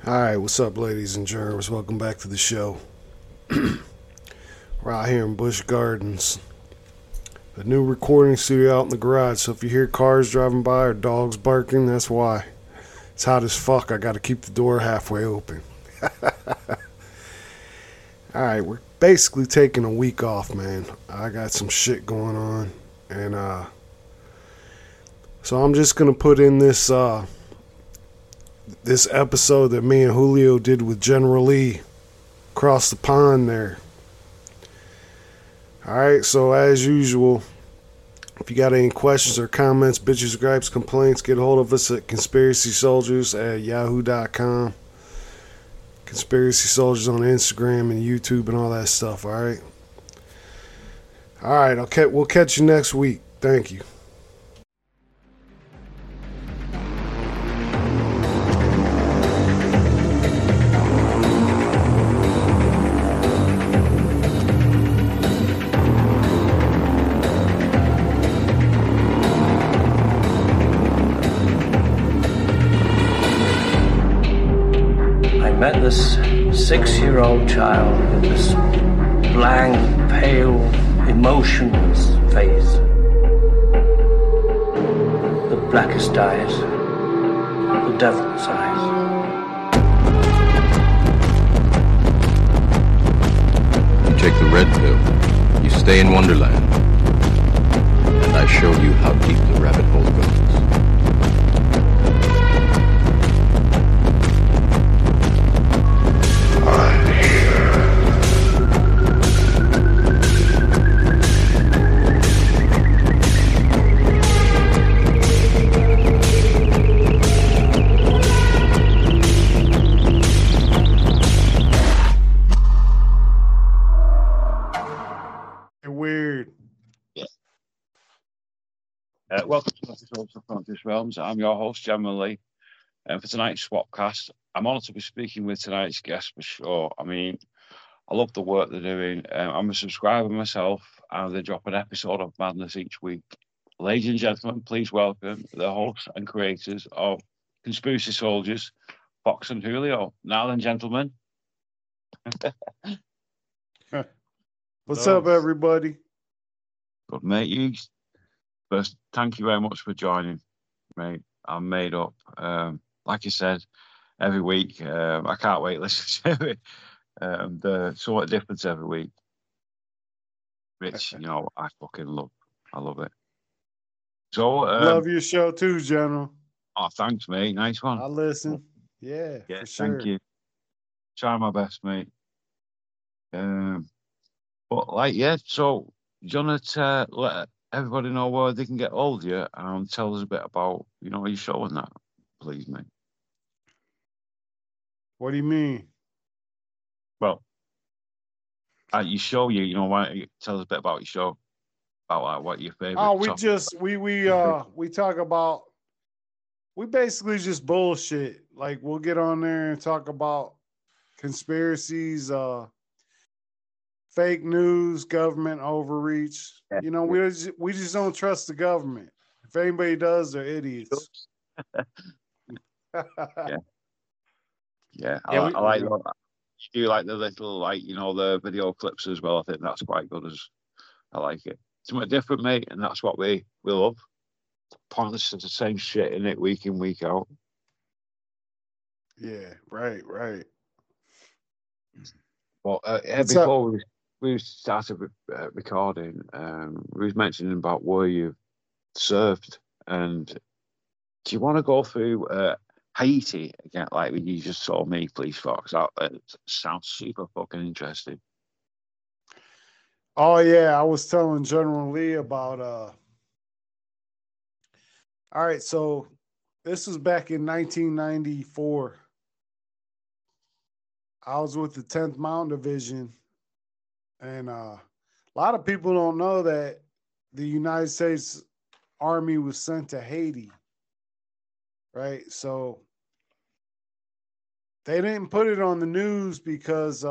Alright, what's up, ladies and germs? Welcome back to the show. We're out here in Busch Gardens, a new recording studio out in the garage. So if you hear cars driving by or dogs barking, that's why. It's hot as fuck. I gotta keep the door halfway open. Alright, we're basically taking a week off, man. I got some shit going on. And, so I'm just gonna put in this episode that me and Julio did with General Lee across the pond there. Alright, so as usual, if you got any questions or comments, bitches, gripes, complaints, get a hold of us at conspiracysoldiers@yahoo.com. Conspiracy Soldiers on Instagram and YouTube and all that stuff, alright? Alright, we'll catch you next week. Thank you. Met this 6-year-old child with this blank, pale, emotionless face. The blackest eyes, the devil's eyes. You take the red pill, you stay in Wonderland, and I show you how deep the rabbit hole goes. Welcome to episode of Frontier Realms. I'm your host, General Lee. And for tonight's Swapcast, I'm honoured to be speaking with tonight's guest for sure. I mean, I love the work they're doing. I'm a subscriber myself, and they drop an episode of Madness each week. Ladies and gentlemen, please welcome the hosts and creators of Conspiracy Soldiers, Fox and Julio. Now then, gentlemen. What's up, everybody? Good, mate. You first, thank you very much for joining, mate. I'm made up. Like I said, every week. I can't wait to listen to it. The sort of difference every week, which, I fucking love. I love it. So love your show too, General. Oh, thanks, mate. Nice one. I listen. Yeah, for sure. Thank you. Try my best, mate. So, do you want to let everybody know where they can get hold of you and tell us a bit about, your show and that, please, mate? What do you mean? Well, your show, why don't you tell us a bit about your show? About what your favorite. Oh, we talk about, we basically just bullshit. Like, we'll get on there and talk about conspiracies, fake news, government overreach. We just don't trust the government. If anybody does, they're idiots. Yeah. I like that. You do like the little, the video clips as well. I think that's quite good. I like it. Something different, mate, and that's what we love. Pointless is the same shit in it week in, week out. Yeah, right. Well, before we started recording, we was mentioning about where you served, and do you want to go through Haiti again, like you just saw me, please, Fox? It sounds super fucking interesting. Oh yeah, I was telling General Lee about all right, so this was back in 1994. I was with the 10th Mountain Division, and a lot of people don't know that the United States Army was sent to Haiti, right? So they didn't put it on the news because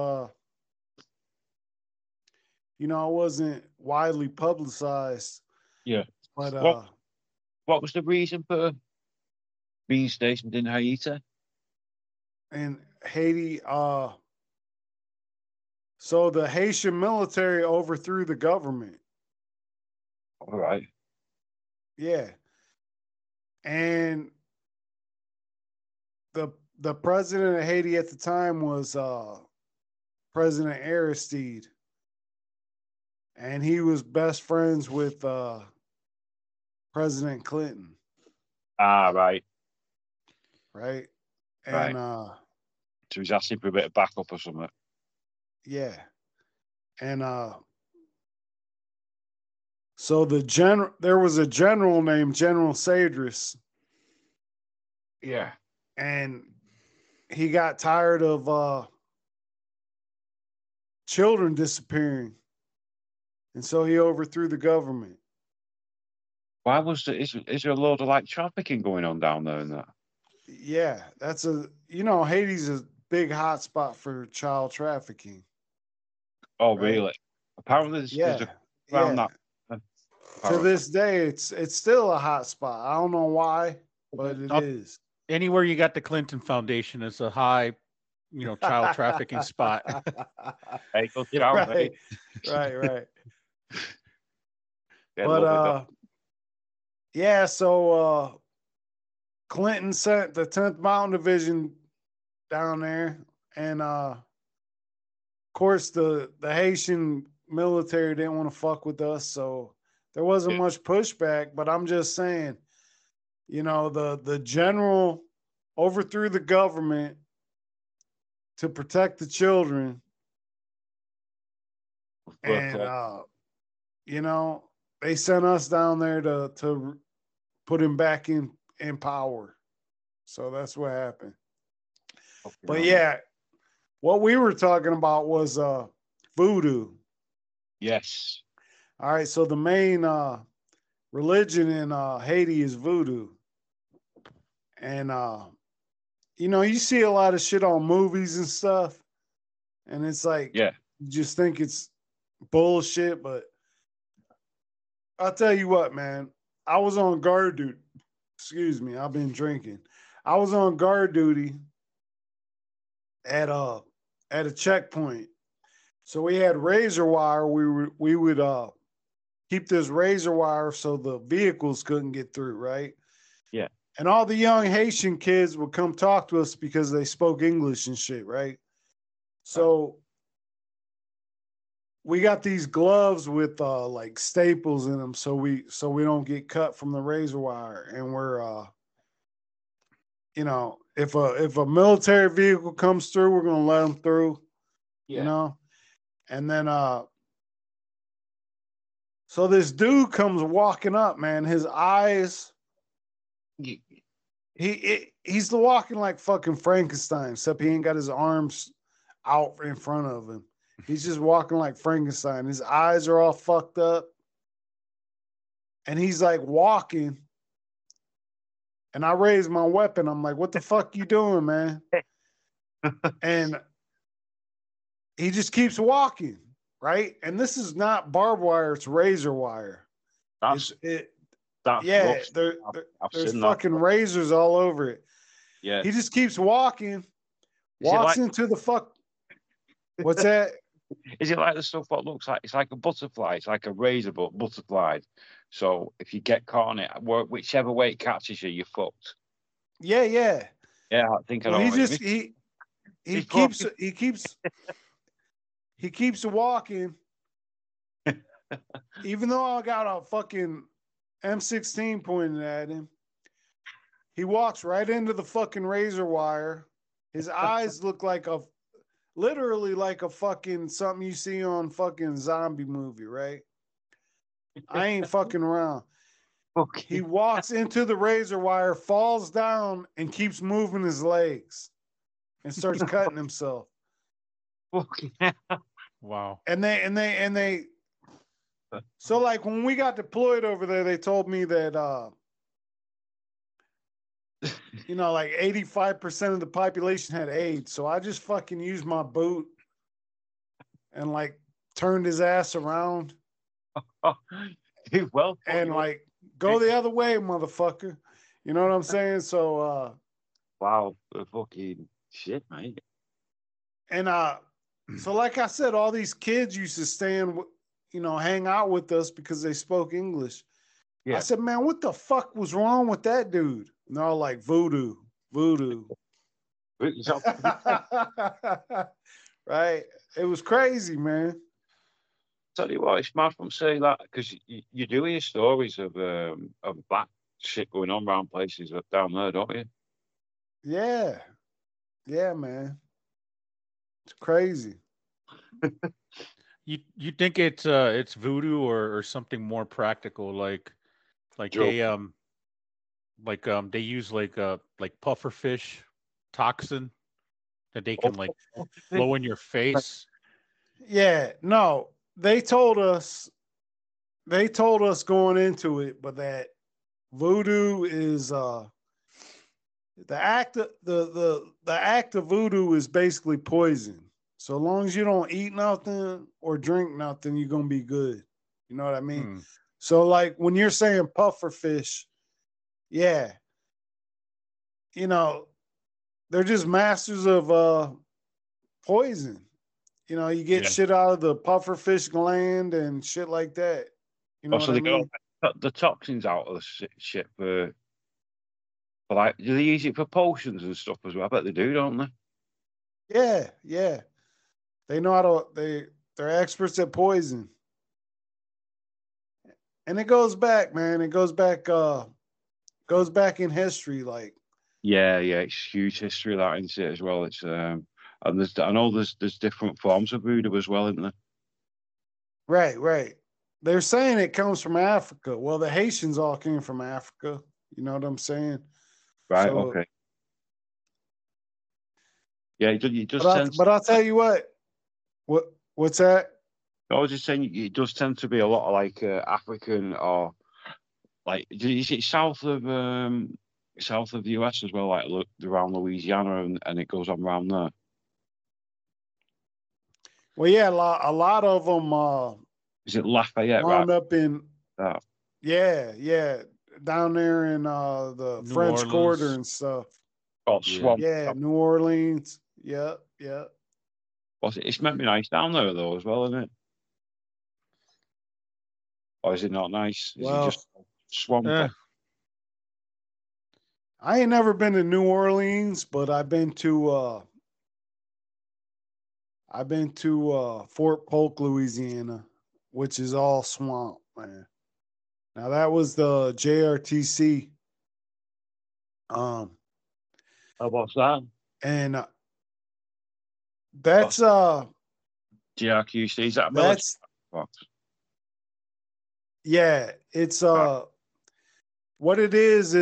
it wasn't widely publicized. Yeah. But what was the reason for being stationed in Haiti? in Haiti. So the Haitian military overthrew the government. All right. Yeah. And the president of Haiti at the time was President Aristide. And he was best friends with President Clinton. Ah, right. Right. Right. And So he's asking for a bit of backup or something. yeah. And so there was a general named General Cedras, Yeah. and he got tired of children disappearing. And so he overthrew the government. Why was there, is there a load of like trafficking going on down there and that? Yeah, that's Haiti's a big hot spot for child trafficking. Oh, Right. really? Apparently there's around that. To this day, it's still a hot spot. I don't know why, but it is. Anywhere you got the Clinton Foundation is a high, child trafficking spot. Hey, go down, right, hey. right. Yeah, But yeah, so Clinton sent the 10th Mountain Division down there, and of course the Haitian military didn't want to fuck with us, so there wasn't much pushback. But I'm just saying, the general overthrew the government to protect the children, and they sent us down there to put him back in power. So that's what happened. Okay. But yeah, what we were talking about was voodoo. Yes. All right. So the main religion in Haiti is voodoo. And, you see a lot of shit on movies and stuff. And it's like, you just think it's bullshit. But I'll tell you what, man. I was on guard duty. Excuse me, I've been drinking. I was on guard duty at a checkpoint. So we had razor wire. We would keep this razor wire so the vehicles couldn't get through, right? Yeah. And all the young Haitian kids would come talk to us because they spoke English and shit, right? So we got these gloves with like staples in them so we don't get cut from the razor wire. And we're if a military vehicle comes through, we're gonna let them through. Yeah. And then so this dude comes walking up, man. His eyes, he's walking like fucking Frankenstein, except he ain't got his arms out in front of him. He's just walking like Frankenstein. His eyes are all fucked up. And he's like walking. And I raise my weapon. I'm like, what the fuck you doing, man? And he just keeps walking, right? And this is not barbed wire, it's razor wire. There's fucking razors all over it. Yeah. He just keeps walking, walks into the fuck. What's that? Is it like the stuff what looks like it's like a butterfly? It's like a razor but butterflied. So if you get caught on it, whichever way it catches you, you're fucked. Yeah. Yeah, I think I know. He keeps walking. Even though I got a fucking M16 pointed at him, he walks right into the fucking razor wire. His eyes look like literally like a fucking something you see on fucking zombie movie, right? I ain't fucking around. Okay. He walks into the razor wire, falls down, and keeps moving his legs and starts cutting himself. Okay. Wow. And they so like when we got deployed over there, they told me that like 85% of the population had AIDS. So I just fucking used my boot and like turned his ass around. Well, and like go the other way, motherfucker. You know what I'm saying? So wow, fucking Shit, mate. And so like I said, all these kids used to hang out with us because they spoke English. Yeah. I said, man, what the fuck was wrong with that dude? And they're all like, voodoo. Right? It was crazy, man. Tell you what, it's mad from saying that because you do hear stories of black shit going on around places down there, don't you? Yeah. Yeah, man. It's crazy. You think it's voodoo or something more practical, like Joke. they use like puffer fish toxin that they can like blow in your face. Yeah, no. They told us going into it, but that voodoo is the act of the act of voodoo is basically poison. So long as you don't eat nothing or drink nothing, you're gonna be good. You know what I mean? Hmm. So like when you're saying puffer fish, yeah, they're just masters of poison. You get Yeah. shit out of the puffer fish gland and shit like that. You know Also, what I they mean? got the toxins out of the shit for like, do they use it for potions and stuff as well? I bet they do, don't they? Yeah, yeah. They know how to. They're experts at poison, and it goes back, man. It goes back. Goes back in history, like Yeah, it's huge history of that into it as well. It's and I know there's different forms of voodoo as well, isn't there? right. They're saying it comes from Africa. Well, the Haitians all came from Africa. You know what I'm saying? Right. So, Okay. Yeah, you just tend. but I'll tell you what's that? I was just saying it does tend to be a lot of like African or like is it south of the US as well, like around Louisiana and it goes on around there. Well, yeah, a lot of them Is it Lafayette? Right. wound up in Oh, yeah, down there in the New French Quarter Orleans. and stuff. got Yeah. swamp. Yeah, New Orleans. Yeah. What's it? It's meant to be nice down there though as well, isn't it? Or is it not nice? Is it Well, just swamp? I ain't never been to New Orleans, but I've been to Fort Polk, Louisiana, which is all swamp, man. Now that was the JRTC. What's that? And that's GRQC, is that a that's box? yeah, it's what it is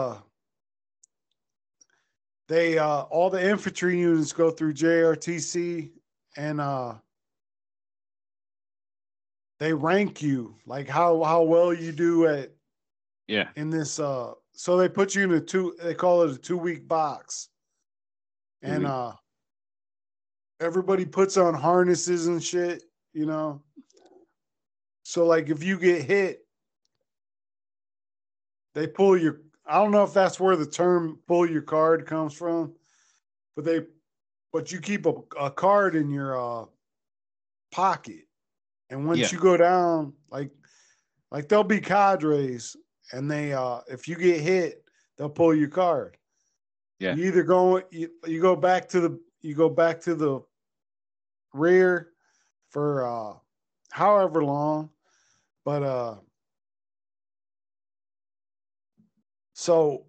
they all the infantry units go through JRTC and they rank you like how well you do at in this so they put you in they call it a 2-week box. And everybody puts on harnesses and shit, So like if you get hit, they pull your I don't know if that's where the term pull your card comes from, but you keep a card in your pocket. And once you go down, like there'll be cadres and they if you get hit, they'll pull your card. Yeah. You either you go back to the rear for however long, but so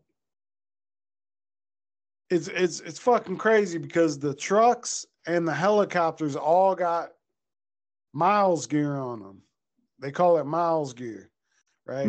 it's fucking crazy because the trucks and the helicopters all got miles gear on them. They call it miles gear, right?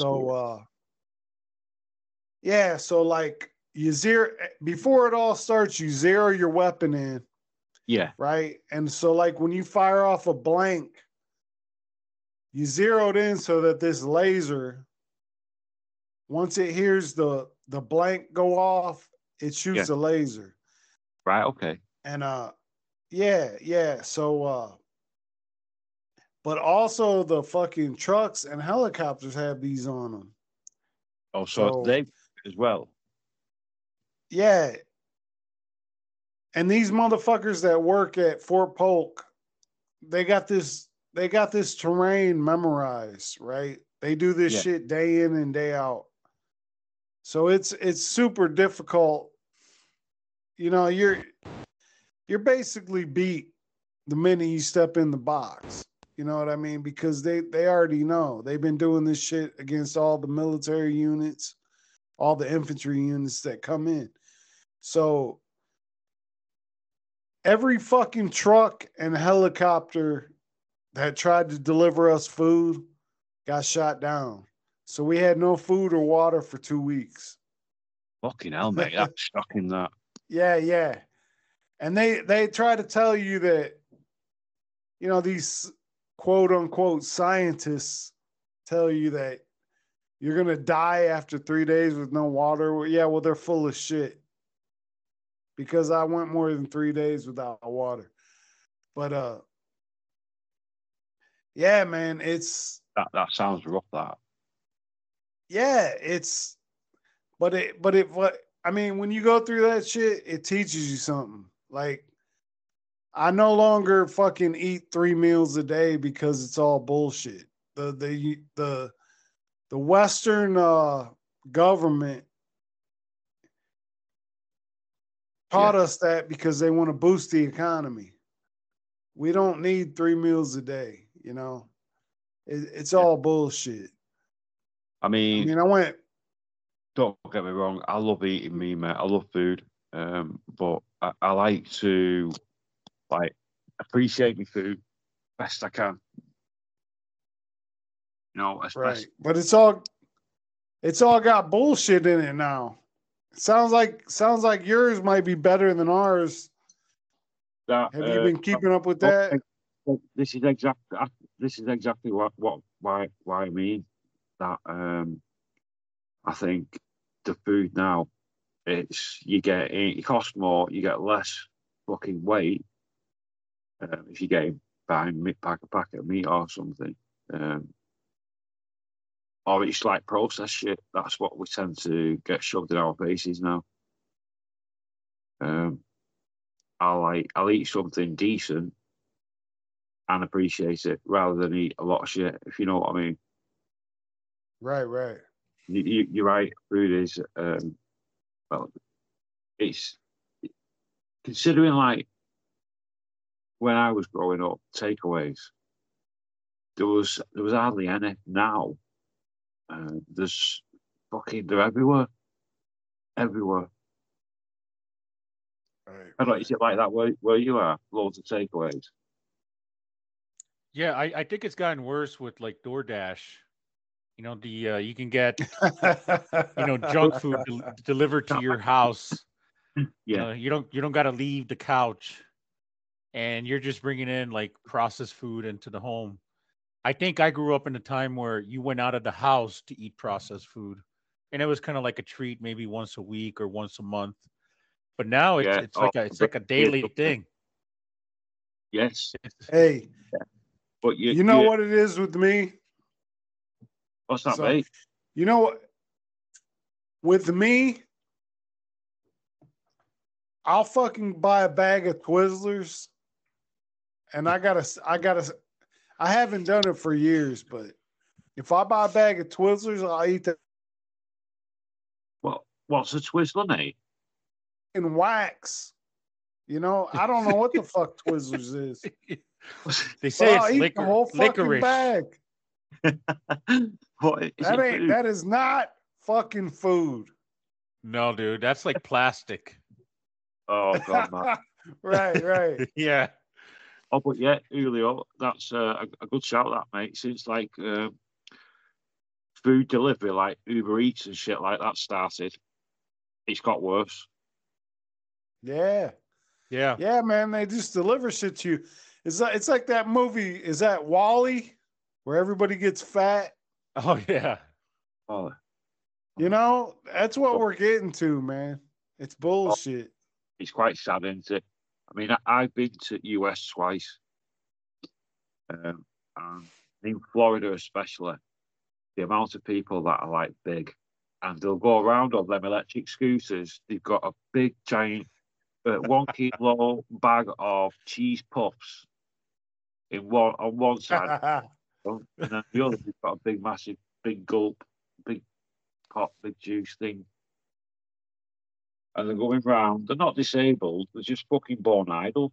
Yeah, so like you zero before it all starts, you zero your weapon in. Yeah. Right. And so like when you fire off a blank, you zero it in so that this laser, once it hears the blank go off, it shoots a laser. Right, okay. And yeah. So but also the fucking trucks and helicopters have these on them. Oh, so they as well. Yeah. And these motherfuckers that work at Fort Polk, they got this terrain memorized, right? They do this shit day in and day out. So it's super difficult. You know, you're basically beat the minute you step in the box. You know what I mean? Because they already know. They've been doing this shit against all the military units, all the infantry units that come in. So every fucking truck and helicopter that tried to deliver us food got shot down. So we had no food or water for 2 weeks. Fucking hell, mate. That's shocking, that. Yeah. And they try to tell you that, you know, these quote unquote scientists tell you that you're going to die after 3 days with no water. Yeah, well, they're full of shit. Because I went more than 3 days without water. But yeah, man, it's that sounds rough, that. Yeah, I mean, when you go through that shit, it teaches you something. Like, I no longer fucking eat 3 meals a day because it's all bullshit. The Western government taught us that because they want to boost the economy. We don't need 3 meals a day, you know. It's all bullshit. I mean, I went. Don't get me wrong. I love eating meat, mate. I love food, but I like to appreciate my food best I can. You know, right. But it's all got bullshit in it now. It sounds like yours might be better than ours. Have you been keeping up with that? This is exactly why I mean that. I think the food now, it costs more, you get less fucking weight if you get buying a packet of meat or something. Or it's like processed shit. That's what we tend to get shoved in our faces now. I'll eat something decent and appreciate it rather than eat a lot of shit, if you know what I mean. Right. You're right. Food is well, it's considering like when I was growing up, takeaways. There was hardly any. Now they're everywhere. Right. I don't know, is it like that where you are? Loads of takeaways. Yeah, I think it's gotten worse with like DoorDash. You know, you can get junk food delivered to your house. Yeah, you don't got to leave the couch, and you're just bringing in like processed food into the home. I think I grew up in a time where you went out of the house to eat processed food, and it was kind of like a treat, maybe once a week or once a month. But now it's like a daily thing. Yes. Hey, but you know what it is with me? What's that, mate? You know what? With me, I'll fucking buy a bag of Twizzlers, and I haven't done it for years, but if I buy a bag of Twizzlers, I'll eat that. What's a Twizzler, mate? In wax. You know, I don't know what the fuck Twizzlers is. They say it's liquor, the whole fucking licorice. bag. That is not fucking food. No, dude, that's like plastic. Oh God, man. Right. Yeah. Oh, but yeah, Julio, that's a good shout, that, mate. Since like food delivery, like Uber Eats and shit like that started, it's got worse. Yeah, man. They just deliver shit to you. It's like that movie. Is that WALL-E, where everybody gets fat? Oh yeah. Oh. You know, that's what we're getting to, man. It's bullshit. It's quite sad, isn't it? I mean, I've been to US twice, and in Florida especially, the amount of people that are like big, and they'll go around on them electric scooters. They've got a big giant 1 kilo bag of cheese puffs on one side, and then the other you've got a big, massive, big gulp, big pot, big juice thing. And they're going round. They're not disabled. They're just fucking born idle.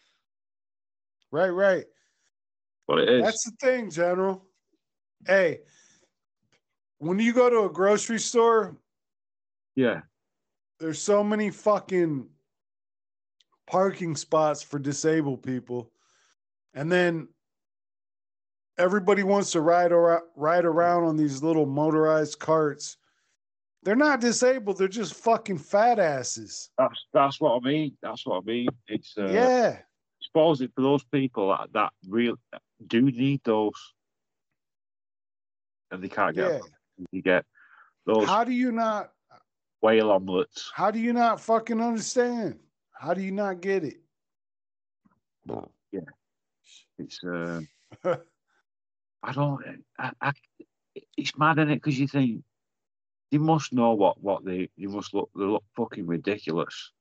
Right. What it is. That's the thing, General. Hey, when you go to a grocery store, Yeah. there's so many fucking parking spots for disabled people. And then everybody wants to ride around on these little motorized carts. They're not disabled. They're just fucking fat asses. That's what I mean. That's what I mean. It's Yeah. suppose it for those people that really do need those, and they can't get. You get those How do you not whale omelets. How do you not fucking understand? How do you not get it? Yeah, it's I don't. It's mad, isn't it? Because you think they must know what they must look. They look fucking ridiculous.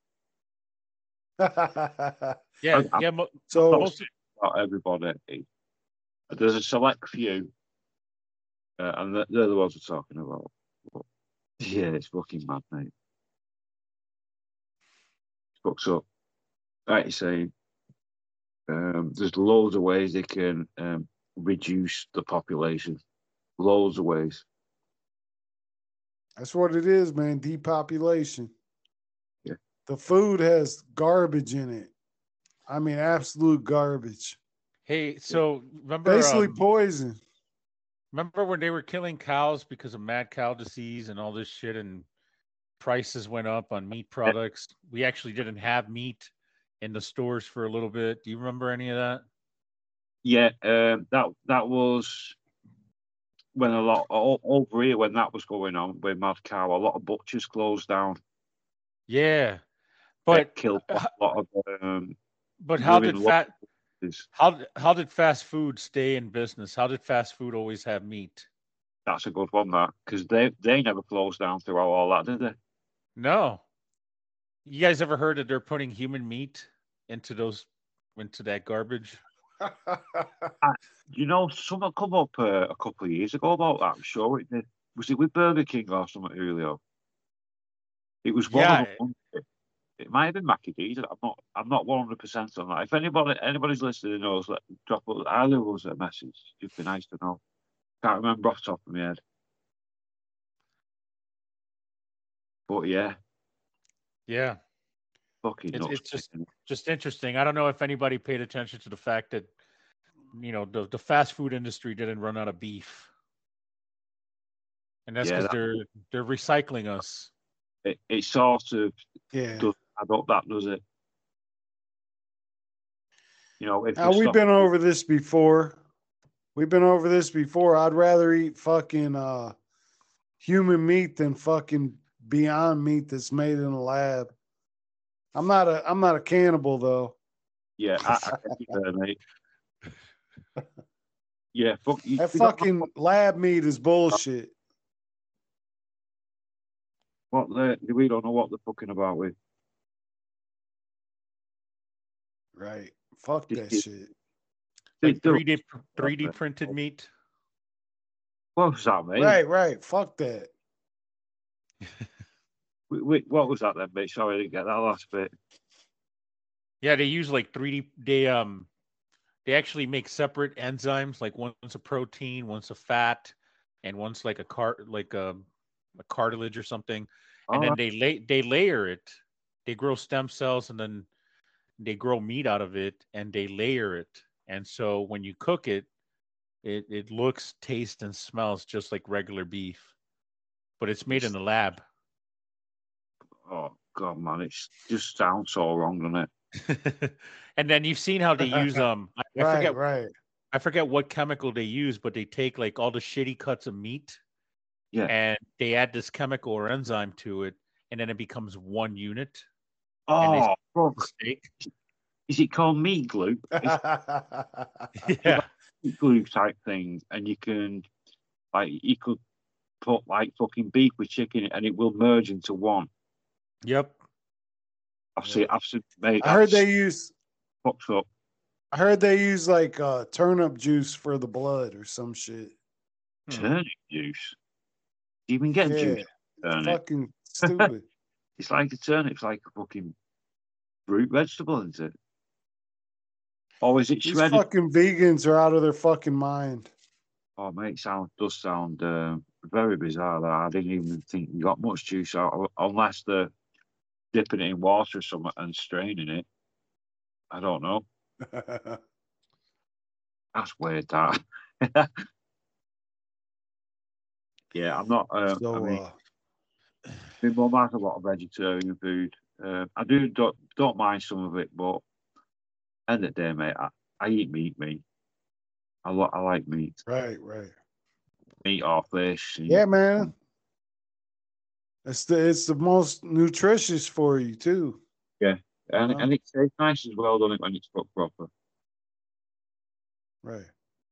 Yeah. So Most not everybody. There's a select few, and they're the ones we're talking about. But, yeah, it's fucking mad, mate. It's fucked up. Like you're saying, there's loads of ways they can reduce the population. Loads of ways. that's what it is, man. Depopulation. Yeah. The food has garbage in it. I mean, absolute garbage. Hey, so remember Basically poison. remember when they were killing cows because of mad cow disease and all this shit, and prices went up on meat products? We actually didn't have meat in the stores for a little bit. Do you remember any of that? Yeah, that was when a lot over here when that was going on with mad cow. A lot of butchers closed down. Yeah, It but killed a lot of. but how women did butchers. how did fast food stay in business? How did fast food always have meat? That's a good one, that, because they never closed down throughout all that, did they? No. You guys ever heard that they're putting human meat into that garbage? You know, someone come up a couple of years ago about that. I'm sure it did. Was it with Burger King or something, Julio? It was one Yeah. of them. It might have been Mackie D's. I'm not 100% on that. If anybody's listening and knows, drop either us a message. It'd be nice to know. Can't remember off the top of my head. But yeah, Yeah. fucking nuts. It's just interesting. I don't know if anybody paid attention to the fact that the fast food industry didn't run out of beef, and that's because they're recycling us. It sort of Yeah. add up, that does it? You know, if Now, we've been over this before. I'd rather eat fucking human meat than fucking Beyond Meat that's made in a lab. I'm not a cannibal though. Yeah, I mate. Yeah, fuck you. That fucking lab meat is bullshit. We don't know what they're fucking about with. Right. Fuck that shit. Like 3D printed meat. What was that, mate? Right. Fuck that. What was that then, mate? Sorry, I didn't get that last bit. Yeah, they use like 3D. They actually make separate enzymes. Like one's a protein, one's a fat, and one's like a cartilage or something. And then they layer it. They grow stem cells, and then they grow meat out of it, and they layer it. And so when you cook it, it looks, tastes, and smells just like regular beef, but it's made in the lab. Oh God, man, it just sounds so wrong, doesn't it? And then you've seen how they use I forget what chemical they use, but they take like all the shitty cuts of meat, and they add this chemical or enzyme to it, and then it becomes one unit. Oh, steak. Is it called meat glue? Yeah, meat glue type thing, and you could put like fucking beef with chicken, and it will merge into one. Yep. I've seen, mate. I heard they use. Fucked up. I heard they use like turnip juice for the blood or some shit. Turnip juice. Do you even get juice? Turnip. Fucking stupid. It's like a turnip. It's like a fucking root vegetable, isn't it? Or is it These shredded? fucking vegans are out of their fucking mind. Oh, mate, does sound very bizarre. That I didn't even think you got much juice out, unless they're dipping it in water or something and straining it. I don't know. That's weird, that. Yeah, I'm not. I mean, my mum has a lot of vegetarian food. I don't mind some of it, but end of the day, mate, I eat meat. I like meat. Right. Meat or fish. Yeah, man. It's the most nutritious for you too. Yeah, and it tastes nice as well, doesn't it, when it's cooked proper? Right.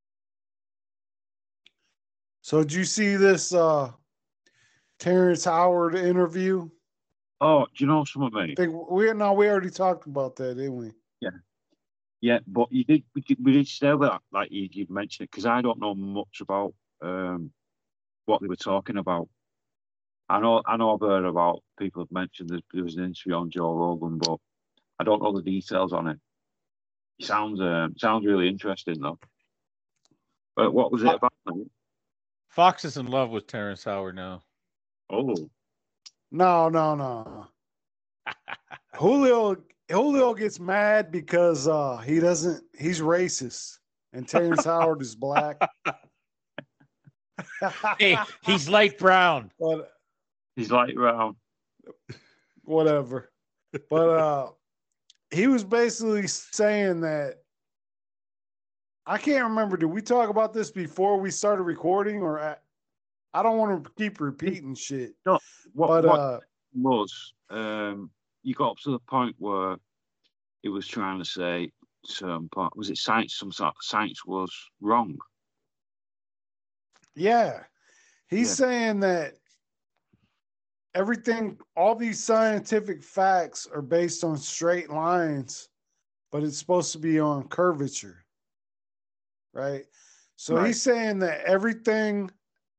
So did you see this Terrence Howard interview? Oh, do you know something, mate? We already talked about that, didn't we? Yeah, but we did stay with that, like you mentioned it, because I don't know much about what they were talking about. I know I've heard about people have mentioned there was an interview on Joe Rogan, but I don't know the details on it. It sounds really interesting though. But what was it about, mate? Fox is in love with Terrence Howard now. Oh. No. Julio gets mad because he's racist and Terrence Howard is black. Hey, he's light brown. But he's light brown. Whatever. But he was basically saying that, I can't remember, did we talk about this before we started recording, or I don't want to keep repeating shit. No, what was you got up to the point where it was trying to say was it science? Some sort of science was wrong. Yeah, he's saying that all these scientific facts are based on straight lines, but it's supposed to be on curvature, right? So he's saying that everything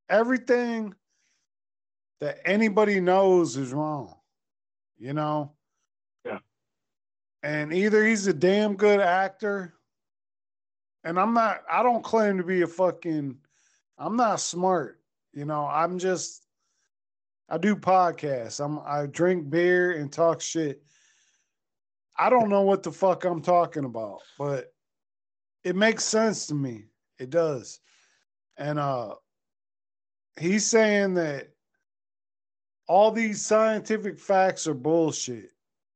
that anybody knows is wrong, you know? Yeah. And either he's a damn good actor, and I don't claim to be I'm not smart, you know, I do podcasts. I drink beer and talk shit. I don't know what the fuck I'm talking about, but it makes sense to me. It does. And he's saying that all these scientific facts are bullshit.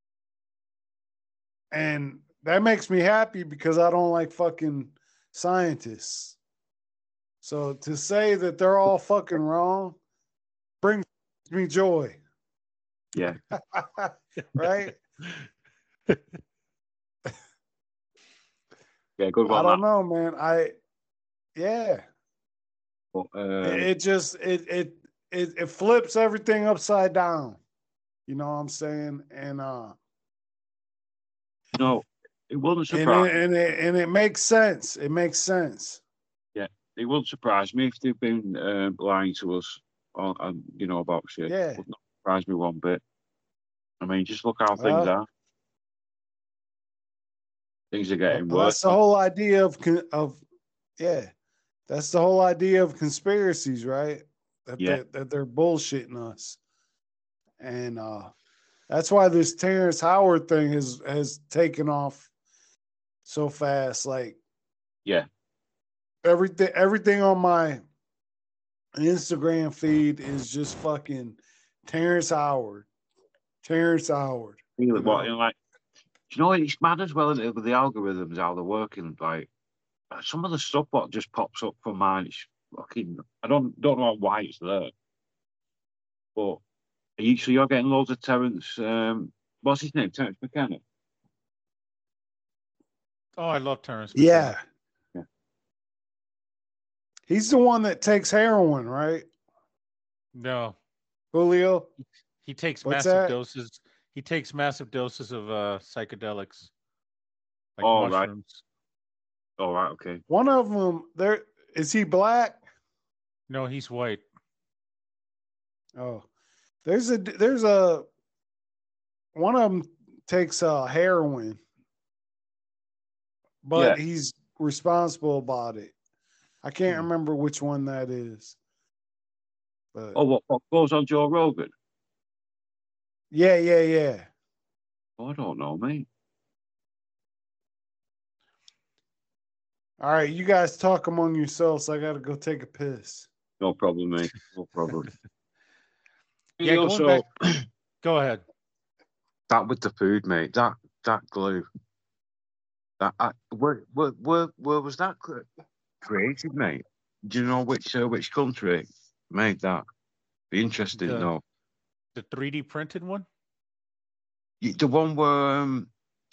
And that makes me happy because I don't like fucking scientists. So to say that they're all fucking wrong brings me joy. Yeah. Right? Yeah, good one. I don't know, man. But, it flips everything upside down. You know what I'm saying? And no, it wouldn't surprise and it makes sense. It makes sense. Yeah, it wouldn't surprise me if they've been lying to us on about shit. Yeah. It would not surprise me one bit. I mean, just look how things are. Things are getting worse. That's the whole idea that's the whole idea of conspiracies, right? That they're bullshitting us. And that's why this Terrence Howard thing has taken off so fast. Like, yeah, everything on my Instagram feed is just fucking Terrence Howard. Terrence Howard. Really, do you know it's mad as well, isn't it, with the algorithms, how they're working? Like, some of the stuff what just pops up for mine, it's fucking, I don't know why it's there. But so you're getting loads of Terrence, what's his name? Terrence McKenna? Oh, I love Terrence McKenna. Yeah. He's the one that takes heroin, right? No. Julio? He takes massive doses. He takes massive doses of psychedelics, like All right. mushrooms. All right. Okay. One of them, there is he black? No, he's white. Oh, there's a one of them takes heroin, but Yeah. he's responsible about it. I can't Hmm. remember which one that is. But Oh, what goes on Joe Rogan? yeah. Oh, I don't know, mate. All right, you guys talk among yourselves. I gotta go take a piss. No problem, mate. No problem. Yeah, going also, back. Go ahead. that with the food, mate. That glue. Where was that created, mate? Do you know which country made that? Be interesting, The no. the 3D printed one. The one where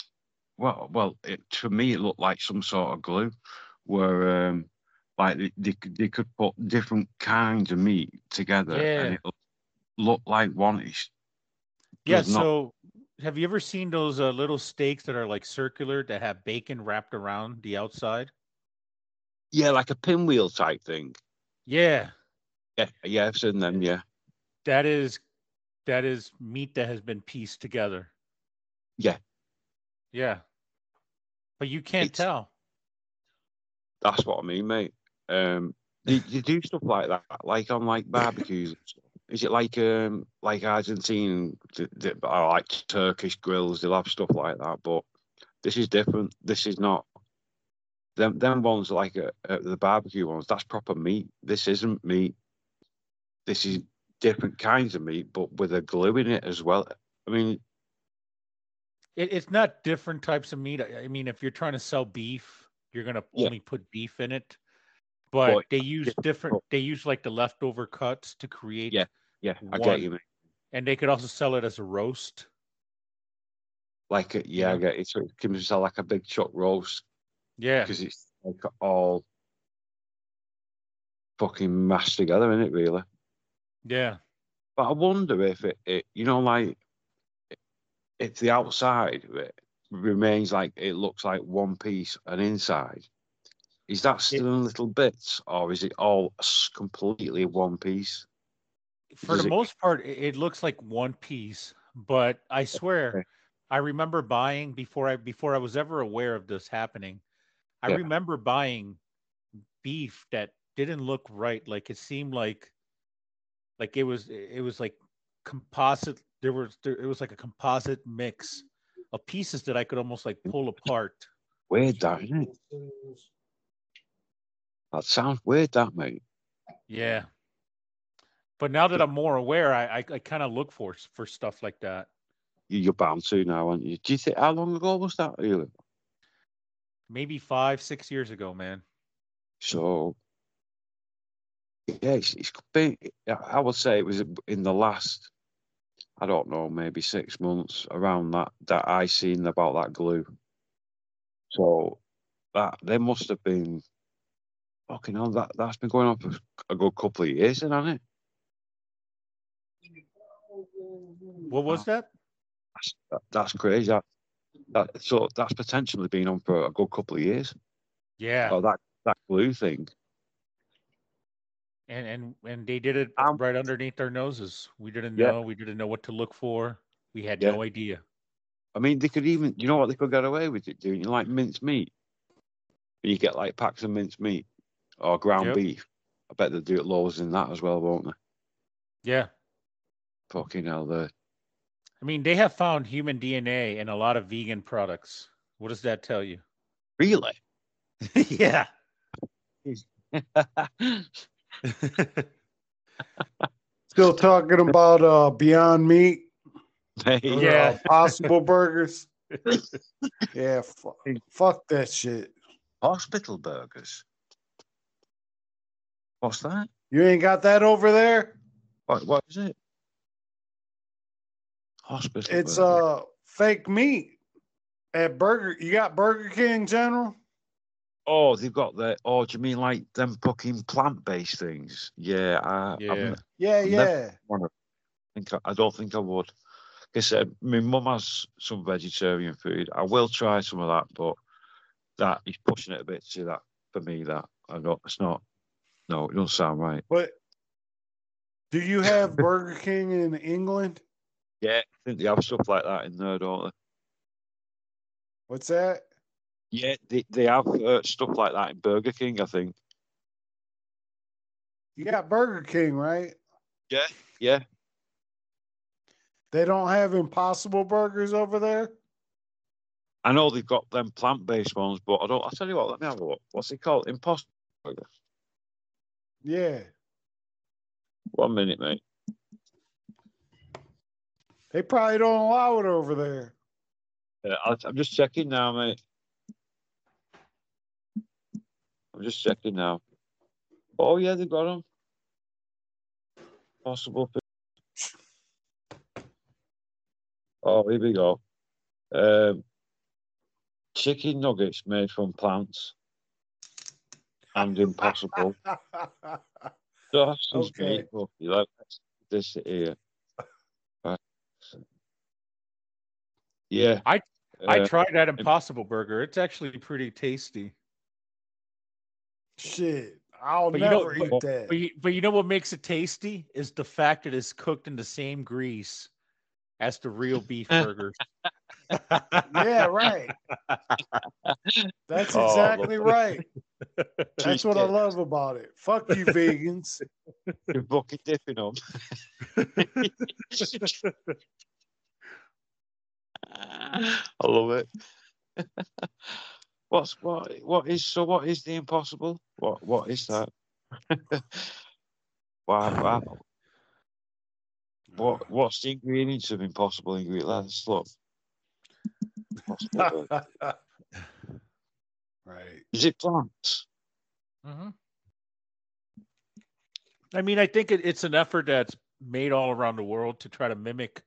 to me it looked like some sort of glue, where like they could put different kinds of meat together, and Yeah. it looked like one. It Yeah. does not. So, have you ever seen those little steaks that are like circular that have bacon wrapped around the outside? Yeah, like a pinwheel type thing. Yeah, Yeah, I've seen them. Yeah, that is meat that has been pieced together. yeah. Yeah, but you can't It's tell. That's what I mean, mate. You do stuff like that, like on like barbecues and stuff. Is it like Argentine, or like Turkish grills? They'll have stuff like that, but this is different. This is not them ones like the barbecue ones. That's proper meat. This isn't meat. This is different kinds of meat, but with a glue in it as well. I mean, It's not different types of meat. I mean, if you're trying to sell beef, you're gonna yeah, only put beef in it. But but they use different. They use like the leftover cuts to create yeah, I get you, one, mate. and they could also sell it as a roast. Like, You I know? get it. So it can sell like a big chuck roast Yeah, because it's like all fucking mashed together, isn't it? Really. yeah. But I wonder if like if the outside of it remains like it looks like one piece, and inside is that It still in little bits, or is it all completely one piece? For the Does it? most part, it looks like one piece. But I swear, I remember buying before I was ever aware of this happening. I Yeah, remember buying beef that didn't look right. Like it seemed like it was like composite. It was like a composite mix of pieces that I could almost like pull apart. weird that, isn't it? That sounds weird, that mate. Yeah. But now that I'm more aware, I kind of look for stuff like that. You're bound to now, aren't you? Do you think how long ago was that, really? Maybe 5, 6 years ago, man. So yeah, it's been. I would say it was in the last, I don't know, maybe 6 months around that I seen about that glue. So that there must have been fucking hell. That's been going on for a good couple of years, hasn't it? What was that? That's crazy. So that's potentially been on for a good couple of years. Yeah. Oh, that glue thing. And they did it Um, right underneath our noses. We didn't yeah, know. We didn't know what to look for. We had yeah. no idea. I mean, they could even, you know what they could get away with it doing? Like minced meat. You get like packs of minced meat or ground Yep. beef. I bet they'll do it loads in that as well, won't they? Yeah. Fucking hell, there. I mean, they have found human DNA in a lot of vegan products. What does that tell you? Really? Yeah. Still talking about Beyond Meat or Yeah. Possible Burgers. Yeah, fuck that shit. Hospital burgers. What's that? You ain't got that over there? What is it? Hospital It's burgers. fake meat at Burger. You got Burger King, General? Oh, they've got the. Oh, do you mean like them fucking plant-based things? Yeah, Yeah. Yeah. I've never one of- I don't think I would. I said, my mum has some vegetarian food. I will try some of that, but that he's pushing it a bit to that for me. That I don't. It's not. No, it doesn't sound right. But do you have Burger King in England? Yeah, I think they have stuff like that in there, don't they? What's that? Yeah, they have stuff like that in Burger King, I think. You got Burger King, right? Yeah, yeah. They don't have Impossible Burgers over there? I know they've got them plant-based ones, but I don't. I'll tell you what. Let me have a look. What's it called? Impossible Burger. Yeah. 1 minute, mate. They probably don't allow it over there. I'm just checking now, mate. I'm just checking now. Oh yeah, they got them. Possible. Oh, here we go. Chicken nuggets made from plants and Impossible. Sausage Okay. meat. Look, you like this here? Yeah. I tried that Impossible Burger. It's actually pretty tasty. Shit. I'll But never eat that. But you know what makes it tasty is the fact that it's cooked in the same grease as the real beef burgers. Yeah, right. That's Oh, exactly look. right. That's what I Cheesecake. love about it. Fuck you, vegans. You're bucket dipping them. I love it. What is the impossible? What is that? Wow. What's the ingredients of impossible ingredient? Let's look. Impossible burger. Right. Is it plants? Mhm. I mean, I think it's an effort that's made all around the world to try to mimic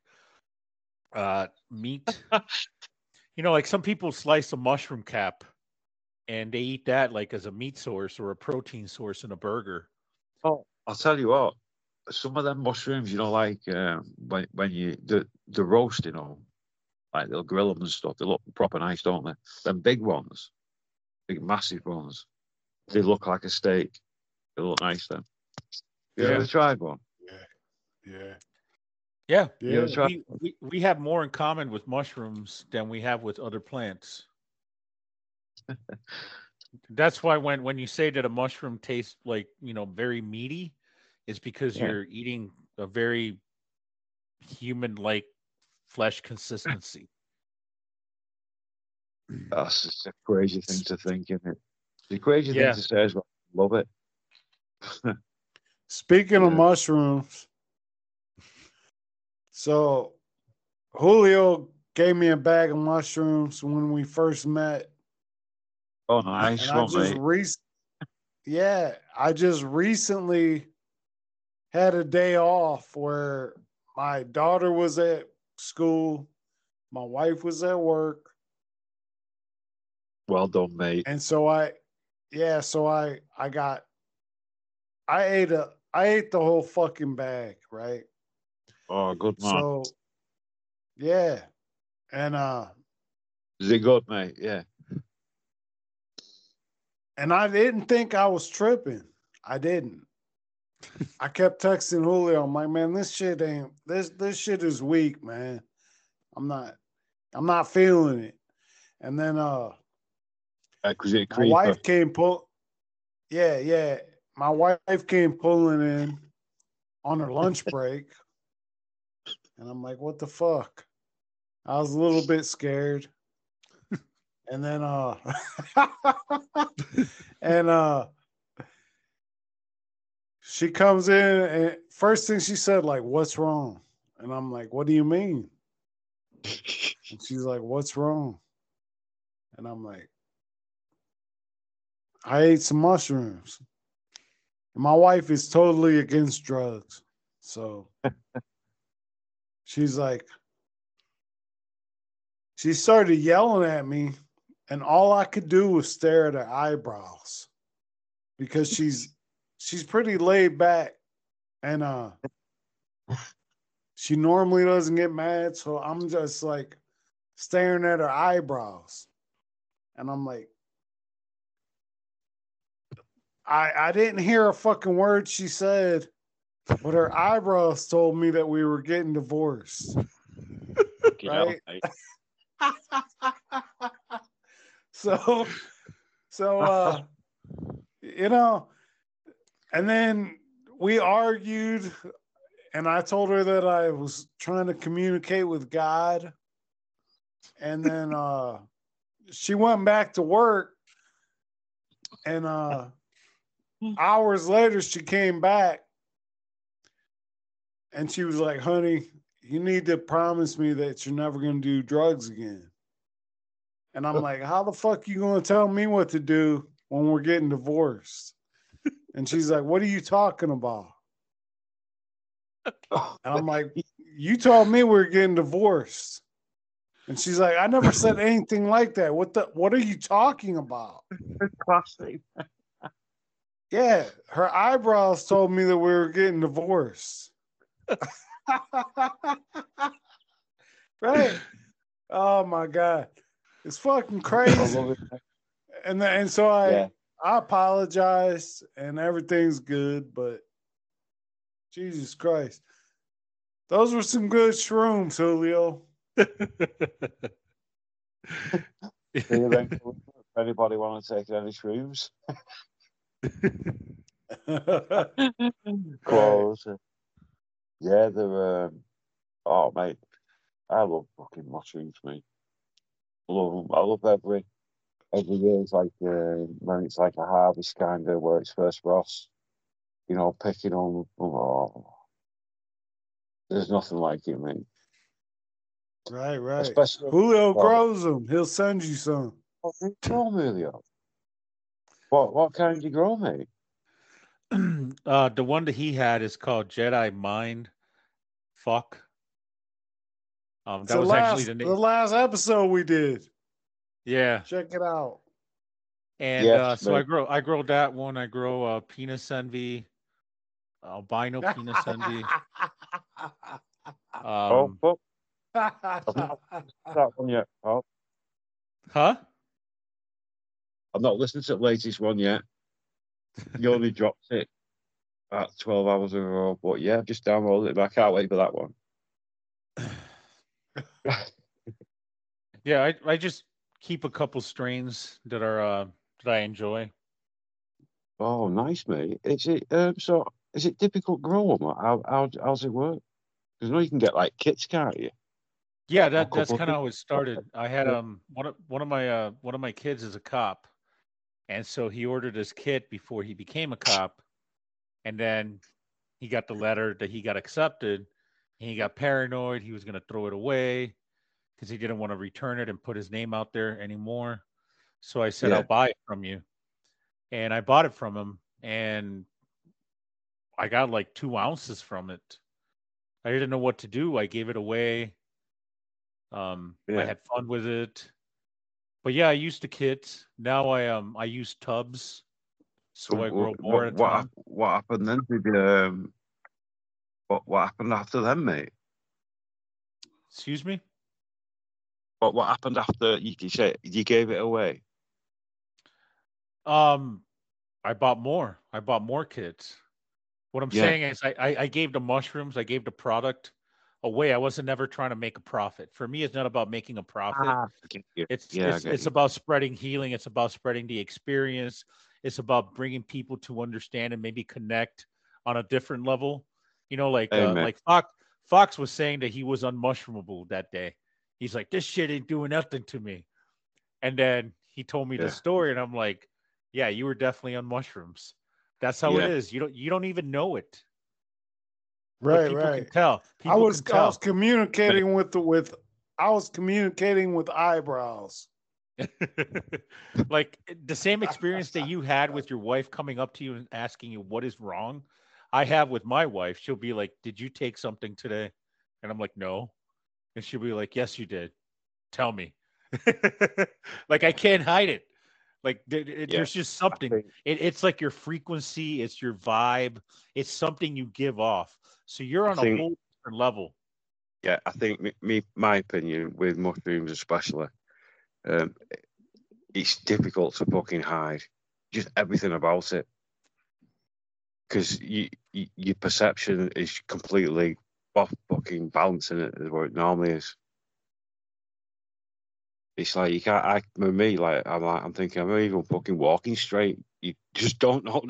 meat. You know, like some people slice a mushroom cap and they eat that like as a meat source or a protein source in a burger. Oh, I'll tell you what. Some of them mushrooms, like when you the roasting them, like they'll grill them and stuff. They look proper nice, don't they? Them big ones, big massive ones, they look like a steak. They look nice then. You ever tried one? Yeah. Yeah. You ever tried? We have more in common with mushrooms than we have with other plants. That's why when you say that a mushroom tastes like, very meaty, it's because Yeah. you're eating a very human-like flesh consistency. That's just a crazy thing to think, isn't it? The crazy Yeah. thing to say is, well, love it. Speaking of Yeah. mushrooms, so Julio gave me a bag of mushrooms when we first met. Oh, nice And I one, just mate. I just recently had a day off where my daughter was at school, my wife was at work, Well done, mate. and so I ate the whole fucking bag, right? Oh, good man. So yeah, and Is it good, mate? Yeah. and I didn't think I was tripping. I didn't. I kept texting Julio. I'm like, man, this shit shit is weak, man. I'm not feeling it. And then Because it my wife came my wife came pulling in on her lunch break. And I'm like, what the fuck? I was a little bit scared. And then she comes in and first thing she said, like, what's wrong? And I'm like, what do you mean? And she's like, what's wrong? And I'm like, I ate some mushrooms. And my wife is totally against drugs. So she's like, she started yelling at me, and all I could do was stare at her eyebrows because she's pretty laid back, and She normally doesn't get mad, so I'm just like staring at her eyebrows. And I'm like, I didn't hear a fucking word she said, but her eyebrows told me that we were getting divorced. Fucking hell, Right? mate. So you know, and then we argued, and I told her that I was trying to communicate with God. And then she went back to work, and hours later she came back, and she was like, honey, you need to promise me that you're never going to do drugs again. And I'm like, how the fuck you going to tell me what to do when we're getting divorced? And she's like, what are you talking about? And I'm like, you told me we're getting divorced. And she's like, I never said anything like that. What are you talking about? Classic. Yeah, her eyebrows told me that we were getting divorced. Right. Oh my God. It's fucking I crazy. love it. And so I Yeah. apologize and everything's good, but Jesus Christ. Those were some good shrooms, Julio. See you then. If anybody want to take any shrooms, close. Yeah, they're. Oh, mate, I love fucking mushrooms, mate. I love them. I love every year. It's like when it's like a harvest kind of where it's first frost. You know, picking on. Oh, there's nothing like it, mate. Right. Especially Julio grows them. He'll send you some. What do you grow, Julio? What kind do you grow, mate? The one that he had is called Jedi Mind Fuck. It's That was actually the the name. last episode we did. Yeah. Check it out. And Yes, so mate. I grow that one. I grow penis envy, albino penis envy. Oh, fuck. I've not listened to that one yet. Oh, Huh? I've not listened to the latest one yet. You only dropped it about 12 hours ago. But yeah, I've just downloaded it, but I can't wait for that one. Yeah, I just keep a couple strains that are that I enjoy. Oh, nice, mate. Is it difficult growing? How's it work? Because I know you can get like kits, can't you? Yeah, A that's couple kind of of how it started. I had one of my kids is a cop, and so he ordered his kit before he became a cop, and then he got the letter that he got accepted, and he got paranoid. He was going to throw it away because he didn't want to return it and put his name out there anymore. So I said, I'll Yeah. buy it from you, and I bought it from him, and I got like 2 ounces from it. I didn't know what to do. I gave it away. I Yeah. had fun with it. But yeah, I used the kit. Now I use tubs, so I grow more at a time. What happened then? What happened after then, mate? Excuse me. What happened after you say you gave it away? I bought more. I bought more kits. What I'm Yeah. saying is I gave the mushrooms, I gave the product away. I wasn't never trying to make a profit. For me, it's not about making a profit. I get you. It's Yeah, I it's get it's you. about spreading healing. It's about spreading the experience. It's about bringing people to understand and maybe connect on a different level. You know, Amen. like Fox was saying that he was unmushroomable that day. He's like, this shit ain't doing nothing to me. And then he told me the Yeah. story, and I'm like, yeah, you were definitely on mushrooms. That's how it Yeah. is. You don't even know it. But Right, people can right. tell. I People was can tell. communicating I was communicating with eyebrows. Like the same experience that you had with your wife coming up to you and asking you what is wrong, I have with my wife. She'll be like, "Did you take something today?" And I'm like, "No." And she'll be like, "Yes, you did. Tell me." Like I can't hide it. Like Yeah. there's just I something. think It's like your frequency. It's your vibe. It's something you give off. So you're I on a think whole different level. Yeah, I think my opinion with mushrooms especially, um, it's difficult to fucking hide. Just everything about it, because your perception is completely off fucking balancing it as what it normally is. It's like you can't. With me, I'm thinking I'm even fucking walking straight. You just don't know.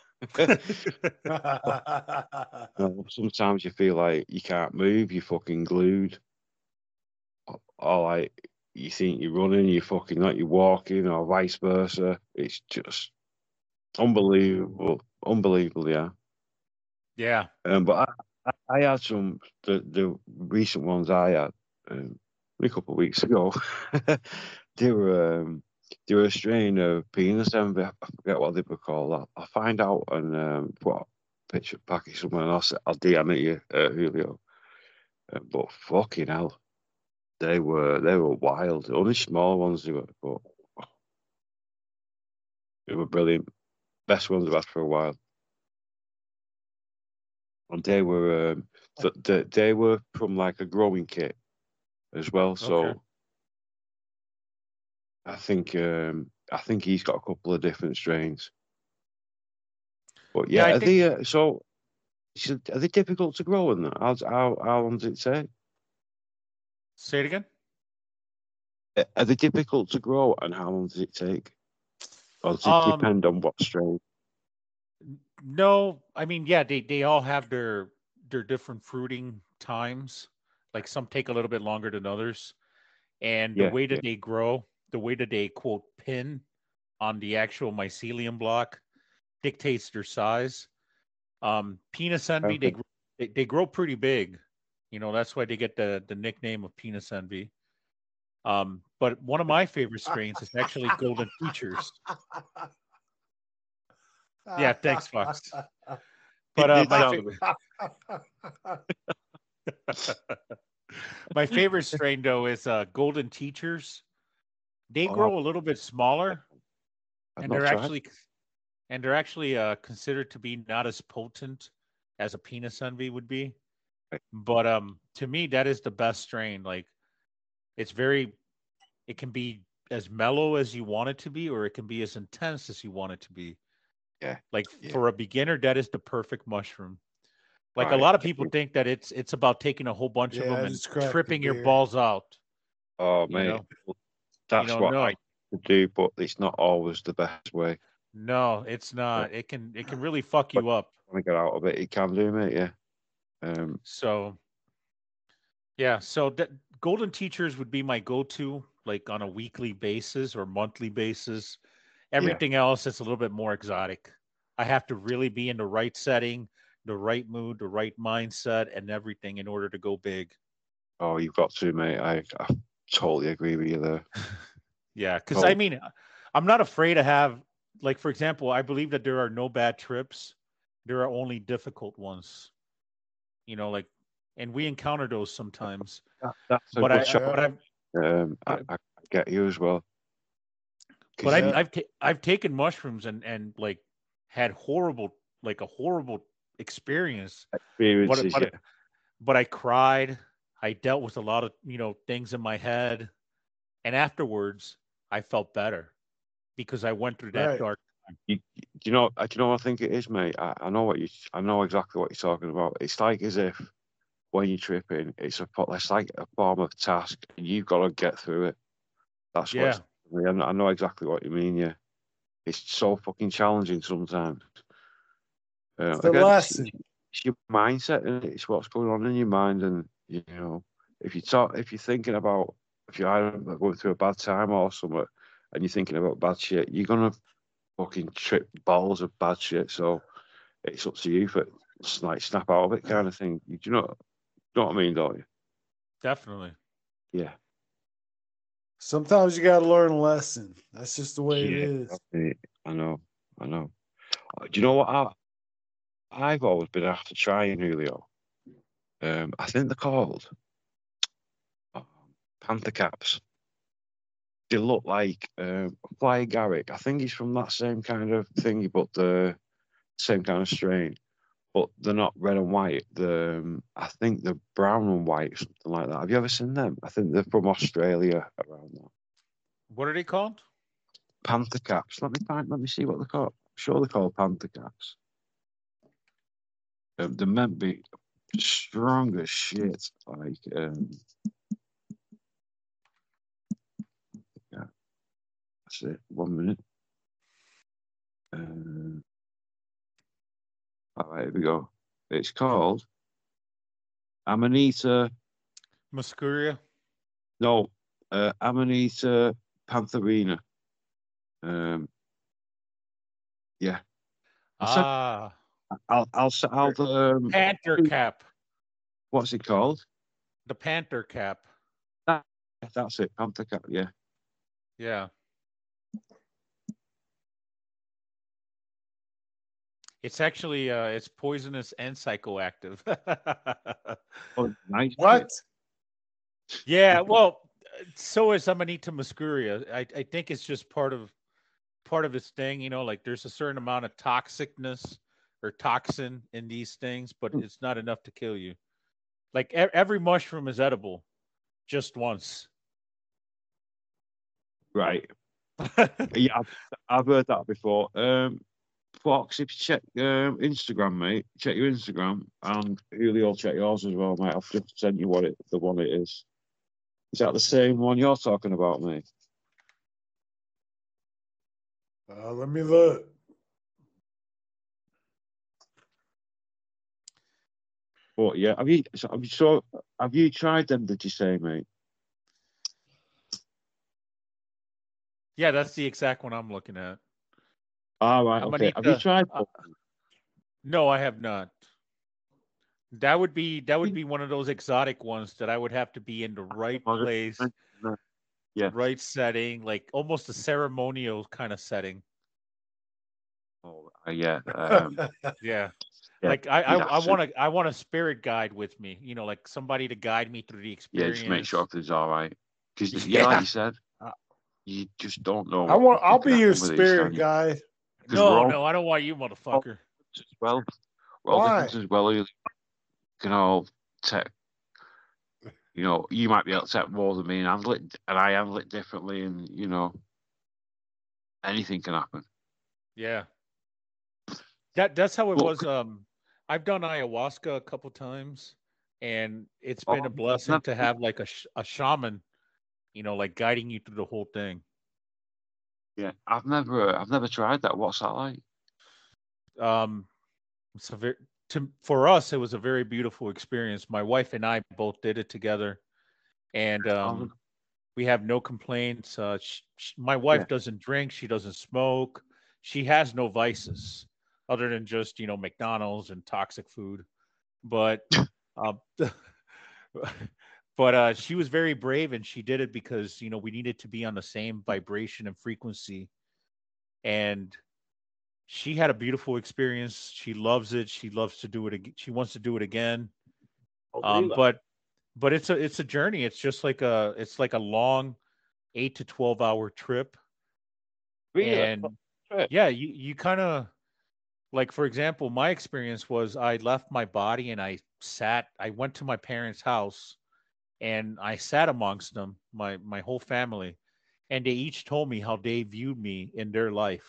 Sometimes you feel like you can't move. You're fucking glued, or like you think you're running, you're fucking like you're walking, or vice versa. It's just unbelievable, yeah. Yeah. But I had some the recent ones I had a couple of weeks ago. they were they were a strain of penis envy. I forget what they were called. I'll find out and put a picture package somewhere, and I'll DM it you, Julio. But fucking hell, they were wild. Only small ones they were, but they were brilliant. Best ones I've had for a while. And they were from like a growing kit as well. So Okay. I think he's got a couple of different strains. But Yeah, yeah, I think. are they difficult to grow in that? How long does it take? Say it again. Are they difficult to grow, and how long does it take? Or does it Um, depend on what strain? no, I mean, yeah, they all have their different fruiting times. Like some take a little bit longer than others, and the Yeah, way yeah. that they grow, the way that they quote pin on the actual mycelium block dictates their size. Penis envy, Okay. they grow pretty big. You know, that's why they get the nickname of penis envy. But one of my favorite strains is actually golden teachers. Yeah, thanks, Fox. It But did sound a bit. my favorite strain though is golden teachers. They Oh, grow a little bit smaller, I've and not tried. they're actually considered to be not as potent as a penis envy would be. But to me, that is the best strain. Like it's very, it can be as mellow as you want it to be, or it can be as intense as you want it to be. Yeah, Like yeah. for a beginner, that is the perfect mushroom. Like a Right. lot of people think that it's about taking a whole bunch of Yeah, them I and just cracked the tripping your beer. balls out. Oh, You mate, know, that's what I no, do, but it's not always the best way. no, it's Uh, not. It can really fuck But you up. want to get out of it, it can do, mate. Yeah. Um. So yeah, so that golden teachers would be my go-to, like on a weekly basis or monthly basis. Yeah. Everything else is a little bit more exotic. I have to really be in the right setting, the right mood, the right mindset, and everything in order to go big. Oh, you've got to, mate. I totally agree with you there. Yeah, because I Oh, mean, I'm not afraid to have, like, for example, I believe that there are no bad trips. There are only difficult ones, like, and we encounter those sometimes. that's a But good I, shot. but Yeah, I've, I, but, I get you as well. but Because I've, you yeah. I've, ta- I've taken mushrooms and like had like a horrible experience. But, experiences, but, yeah. but I cried. I dealt with a lot of, things in my head. And afterwards, I felt better because I went through that Right. dark. Do you know what I think it is, mate? I know exactly what you're talking about. It's like as if when you're tripping, it's like a form of task, and you've got to get through it. That's what Yeah, it's. I know exactly what you mean. Yeah, it's so fucking challenging sometimes. It's the Again, lesson. it's your mindset, and it's what's going on in your mind, and if you're thinking about if you're either going through a bad time or something, and you're thinking about bad shit, you're gonna fucking trip balls of bad shit. So it's up to you for like snap out of it kind of thing. You know what I mean, don't you? definitely. Yeah. Sometimes you got to learn a lesson. That's just the way it Yeah. is. I know. I know. Do you know what I've always been after trying, Julio? I think they're called um, panther caps. They look like Fly Garrick. I think he's from that same kind of thingy, but the same kind of strain. but they're not red and white. I think they're brown and white, something like that. Have you ever seen them? I think they're from Australia around that. What are they called? Panther caps. Let me see what they're called. I'm sure they're called panther caps. They're meant to be strong as shit. Like, yeah, that's it. 1 minute. All right, here we go. It's called Amanita. Muscuria. No, Amanita pantherina. Yeah. Ah, I'll panther cap. What's it called? The panther cap. That's it, panther cap. Yeah. Yeah. It's actually it's poisonous and psychoactive. Oh, nice. What? Yeah, well, so is Amanita muscaria. I think it's just part of its thing, like there's a certain amount of toxicness or toxin in these things, but it's not enough to kill you. Like every mushroom is edible just once. Right. Yeah, I've heard that before. Fox, if you check Instagram, mate, check your Instagram, and Julio, check yours as well, mate. I've just sent you the one it is. Is that the same one you're talking about, mate? Let me look. But yeah, have you tried them? Did you say, mate? Yeah, that's the exact one I'm looking at. All right, okay. Amanita, Have you tried them? no, I have not. That would be one of those exotic ones that I would have to be in the right place, yeah, right setting, like almost a ceremonial kind of setting. Oh, yeah. Yeah. Yeah, Like I want a spirit guide with me, like somebody to guide me through the yeah, experience. just make sure everything's all right. Because like you said, you just don't know. I'll be your spirit guide. No, I don't want you, motherfucker. Well, why? different as well. You can all take. You might be able to take more than me and handle it, and I handle it differently, and anything can happen. Yeah. That's how it was. I've done ayahuasca a couple times, and it's been a blessing to have like a shaman, like guiding you through the whole thing. Yeah, I've never tried that. What's that like? It's for us, it was a very beautiful experience. My wife and I both did it together, and we have no complaints. My wife doesn't drink, she doesn't smoke, she has no vices other than just McDonald's and toxic food. But but she was very brave, and she did it because we needed to be on the same vibration and frequency, and she had a beautiful experience. She loves it. She loves to do it. She wants to do it again. But it's a journey. It's just like a long 8 to 12 hour trip. Really? And yeah, you kind of, like, for example, my experience was I left my body and I went to my parents' house and I sat amongst them, my whole family, and they each told me how they viewed me in their life.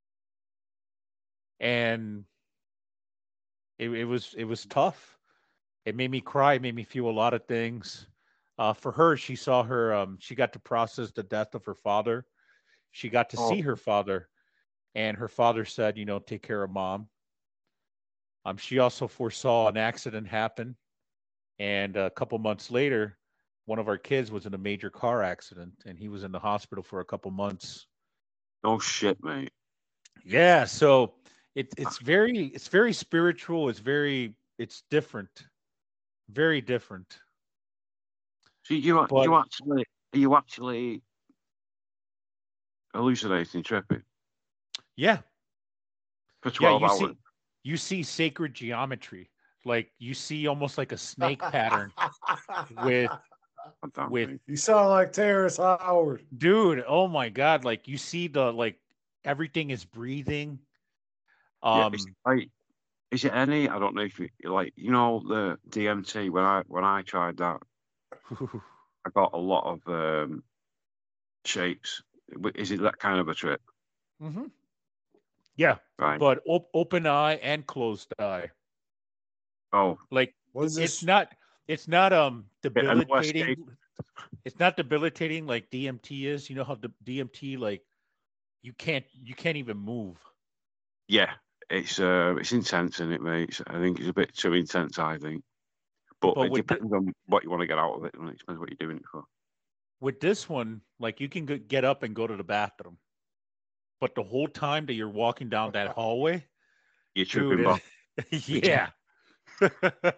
And it was tough. It made me cry. It made me feel a lot of things. For her, she saw she got to process the death of her father. She got to see her father, and her father said, take care of mom. She also foresaw an accident happen, and a couple months later, one of our kids was in a major car accident, and he was in the hospital for a couple months. Oh shit, mate. Yeah, so it's very spiritual. It's different, very different. So are you actually hallucinating, tripping? Yeah. For 12 hours. You see sacred geometry. Like you see almost like a snake pattern with you sound like Terrence Howard. Dude, oh my God. Like you see everything is breathing. It's like Is it any? I don't know if you like, the DMT. When I tried that, I got a lot of shapes. Is it that kind of a trip? Mm-hmm. Yeah, Right. but open eye and closed eye. Oh, Like What is it's this? not and debilitating. It's not debilitating like DMT is. You know how the DMT, like you can't even move. yeah, it's intense, isn't it, mate? I think it's a bit too intense. I think, but But it depends on what you want to get out of it, and it depends what you're doing it for. with this one, like you can get up and go to the bathroom, but the whole time that you're walking down that hallway, You're dude, tripping back. yeah. Oh,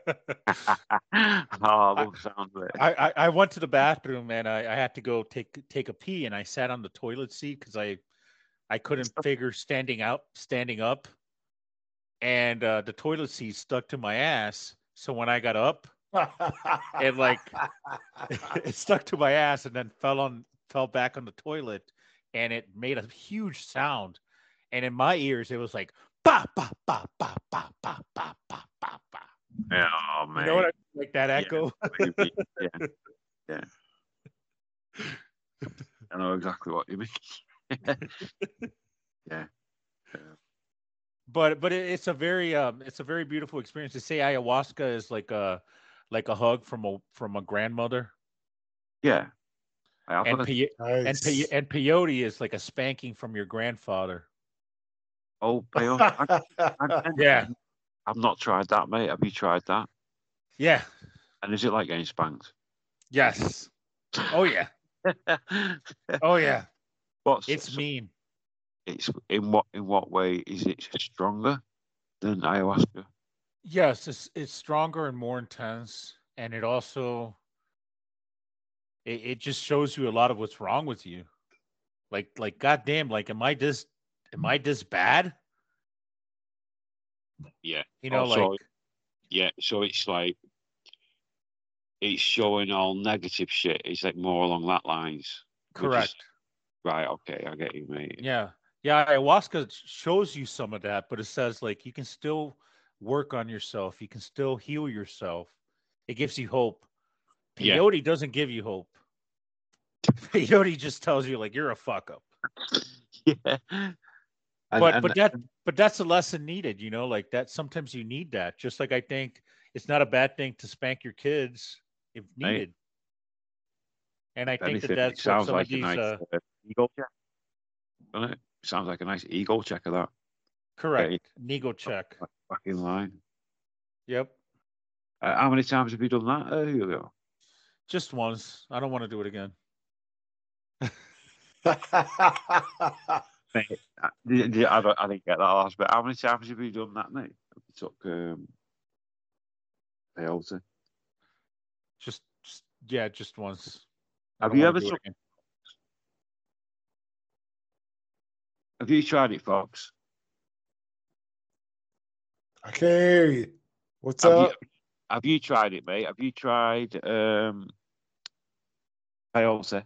I love the sound of it. I went to the bathroom and I had to go take a pee, and I sat on the toilet seat because I couldn't figure standing up, and the toilet seat stuck to my ass. So when I got up, it like it stuck to my ass and then fell back on the toilet, and it made a huge sound. And in my ears, it was like ba ba ba ba ba ba ba ba ba ba. Oh man, You know what I mean? Like that echo. Maybe. Yeah. I know exactly what you mean. Yeah. But it's a very beautiful experience. To say ayahuasca is like a hug from a grandmother, Yeah. I have and heard. Nice. and peyote is like a spanking from your grandfather. Oh, peyote. Yeah, I've not tried that, mate. Have you tried that? yeah, And is it like getting spanked? yes. Oh yeah, oh yeah. What's It's mean. it's in what way is it stronger than ayahuasca? Yes, it's stronger and more intense, and it also it just shows you a lot of what's wrong with you. Like goddamn, like am I this bad? Yeah. You know, Also, like yeah. So it's like it's showing all negative shit. It's like more along that lines. Which is correct. right. Okay, I get you, mate. Yeah. Yeah, ayahuasca shows you some of that, but it says like you can still work on yourself. You can still heal yourself. It gives you hope. Yeah. Peyote doesn't give you hope. Peyote just tells you like you're a fuck up. Yeah. But And that's a lesson needed, like that sometimes you need that. Just like I think it's not a bad thing to spank your kids if mate, needed. And I if think that anything, it that's what sounds some of like a these nice ego check, doesn't it? Sounds like a nice ego check of that. correct Okay, ego check. back in line. Yep. How many times have you done that, Julio? Just once. I don't want to do it again. Mate, I didn't get that last bit. How many times have you done that, mate? You took peyote. Just once. I Have don't you want ever to do it took? again. Have you tried it, Fox? I can't hear you. What's Have you? up? Have you tried it, mate? Have you tried peyote?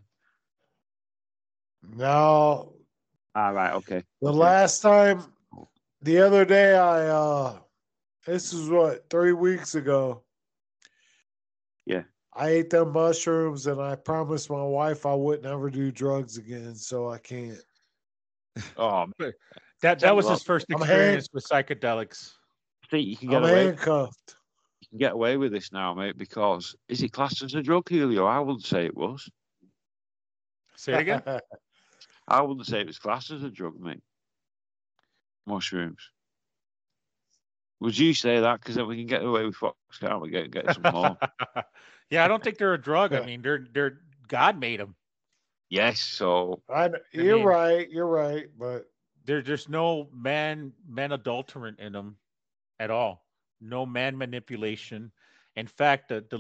No. Right, okay. The Okay. last time, the other day, this was what, 3 weeks ago. Yeah. I ate them mushrooms and I promised my wife I would never do drugs again, so I can't. Oh, That was his first I'm experience with psychedelics. I think you can I'm get away. handcuffed. You can get away with this now, mate, because is it classed as a drug, Julio? I wouldn't say it was. Say it again. I wouldn't say it was classed as a drug, mate. Mushrooms. Would you say that? Because then we can get away with Fox, can't we? Get some more. Yeah, I don't think they're a drug. I mean, they're God made them. Yes, so You're mean- right. You're right. But There's no man adulterant in them at all. No man manipulation. In fact, the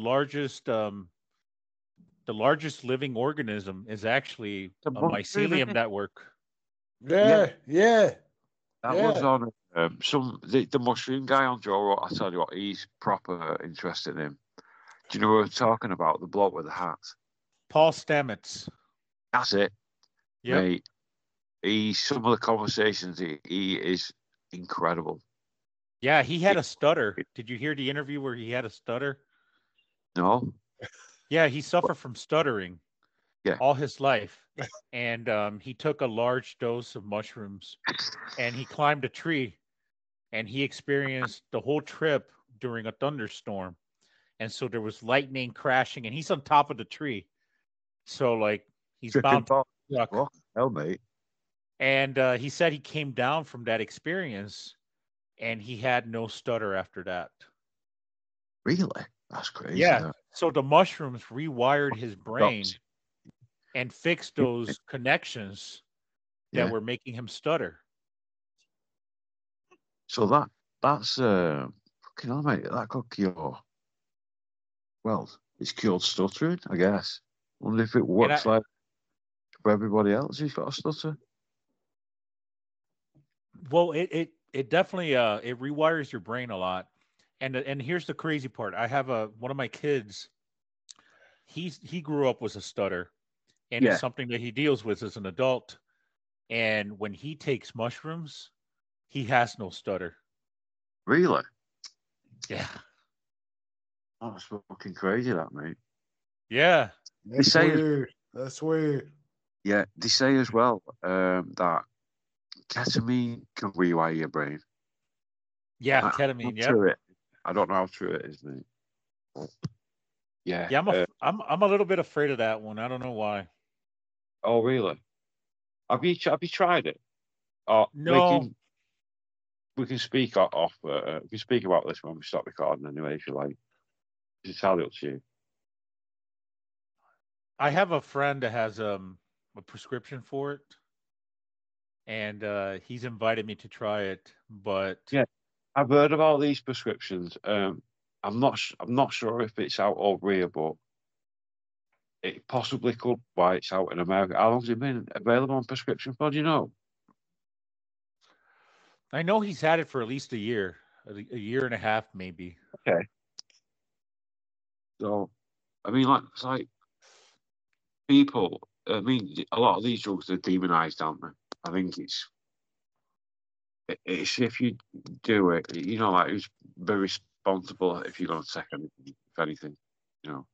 largest living organism is actually The a mushroom, mycelium isn't it? network. yeah. that was on the mushroom guy on Joe Rogan. I tell you what, he's proper interested in him. Do you know what we're talking about? The bloke with the hat. Paul Stamets. That's it, Yep. mate. Some of the conversations he is incredible. Yeah, he had a stutter. Did you hear the interview where he had a stutter? No. Yeah, he suffered from stuttering Yeah. all his life. And he took a large dose of mushrooms and he climbed a tree and he experienced the whole trip during a thunderstorm. And so there was lightning crashing and he's on top of the tree. So like he's bound to be stuck. What? Hell, mate. And he said he came down from that experience and he had no stutter after that. Really? That's crazy. Yeah. That. So the mushrooms rewired his brain and fixed those connections that were making him stutter. So that's fucking hell, mate. That could cure. Well, it's cured stuttering, I guess. Wonder if it works like for everybody else who's got a stutter. Well, it definitely it rewires your brain a lot. And here's the crazy part. I have one of my kids. He grew up with a stutter, and it's something that he deals with as an adult. And when he takes mushrooms, he has no stutter. Really? Yeah. That's fucking crazy, that, mate. Yeah. That's weird. That's weird. Yeah, they say as well that ketamine can rewire your brain. Yeah, ketamine. Yeah. I don't know how true it is, mate. But, yeah. Yeah, I'm a little bit afraid of that one. I don't know why. Oh, really? Have you tried it? No. We can speak off. We can speak about this when we stop recording anyway, if you like. It's entirely up to you. I have a friend that has a prescription for it, and he's invited me to try it. But yeah, I've heard of all these prescriptions. I'm not sure if it's out over here, but it possibly could. Why it's out in America? How long's it been available on prescription for? Do you know? I know he's had it for at least a year and a half, maybe. Okay. So, I mean, it's like people. I mean, a lot of these drugs are demonized, aren't they? I think it's if you do it, you know, like who's very responsible if you're going to take anything, if anything, you know.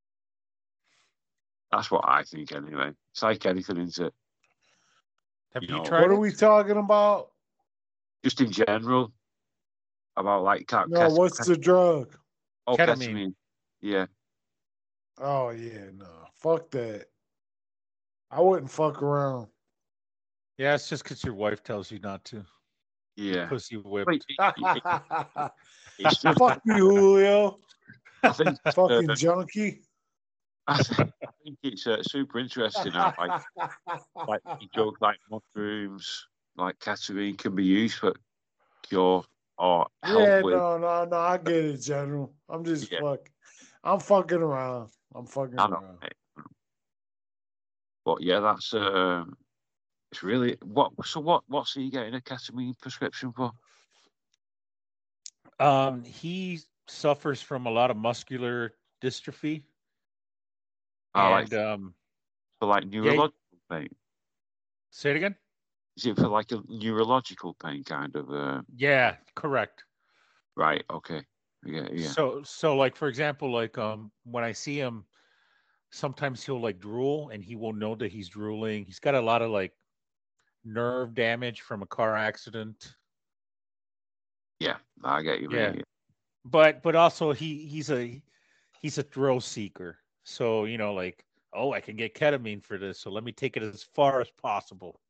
That's what I think, anyway. It's like anything, isn't it? Have you tried? What are we talking about? Just in general, about like what's the drug? Oh, ketamine. Yeah. Oh yeah, no, fuck that. I wouldn't fuck around. Yeah, it's just because your wife tells you not to. Yeah. Pussy whipped. It's just, fuck you, Julio. I think fucking junkie. I think it's super interesting how like drugs like mushrooms, like ketamine, can be used for cure or help with. No, I get it, General. I'm just I'm fucking around. Around. But yeah, that's it's really what's he getting a ketamine prescription for? He suffers from a lot of muscular dystrophy. And for like neurological pain. Say it again. Is it for like a neurological pain kind of? Yeah, correct. Right. Okay. Yeah. So like for example, like when I see him, sometimes he'll like drool and he will know that he's drooling. He's got a lot of like nerve damage from a car accident. Yeah, I get you. Yeah, but also he's a thrill seeker. So you know, like, oh, I can get ketamine for this, so let me take it as far as possible.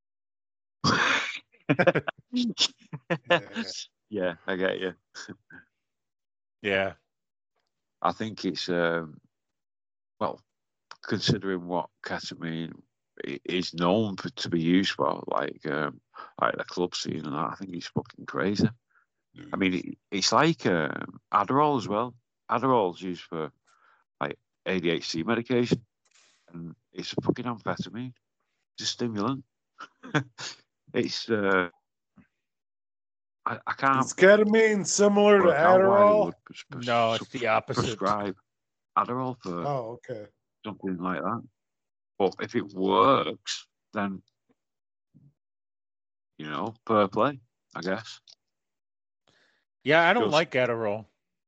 Yeah, I get you. Yeah, I think it's well, considering what ketamine is known to be used for, like the club scene and that, I think it's fucking crazy. I mean, it's like Adderall as well. Adderall's used for like ADHD medication, and it's a fucking amphetamine. It's a stimulant. It's I can't. Is ketamine similar to Adderall? No, it's the opposite. Prescribe Adderall for okay, something like that. But if it works, then fair play, I guess. Yeah, I don't Just like Adderall.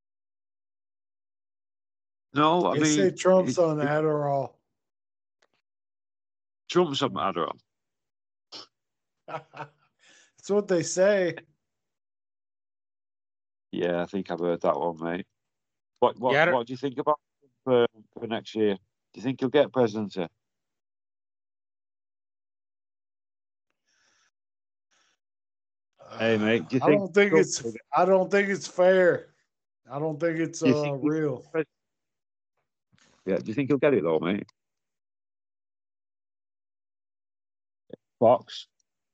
no, I They say mean Trump's on Adderall. Trump's on Adderall. That's what they say. Yeah, I think I've heard that one, mate. Yeah, What do you think about for next year? Do you think he'll get presidency? Hey, mate, do you I think? don't think it's. I don't think it's fair. I don't think it's Do you think real. yeah, do you think he'll get it though, mate? Fox.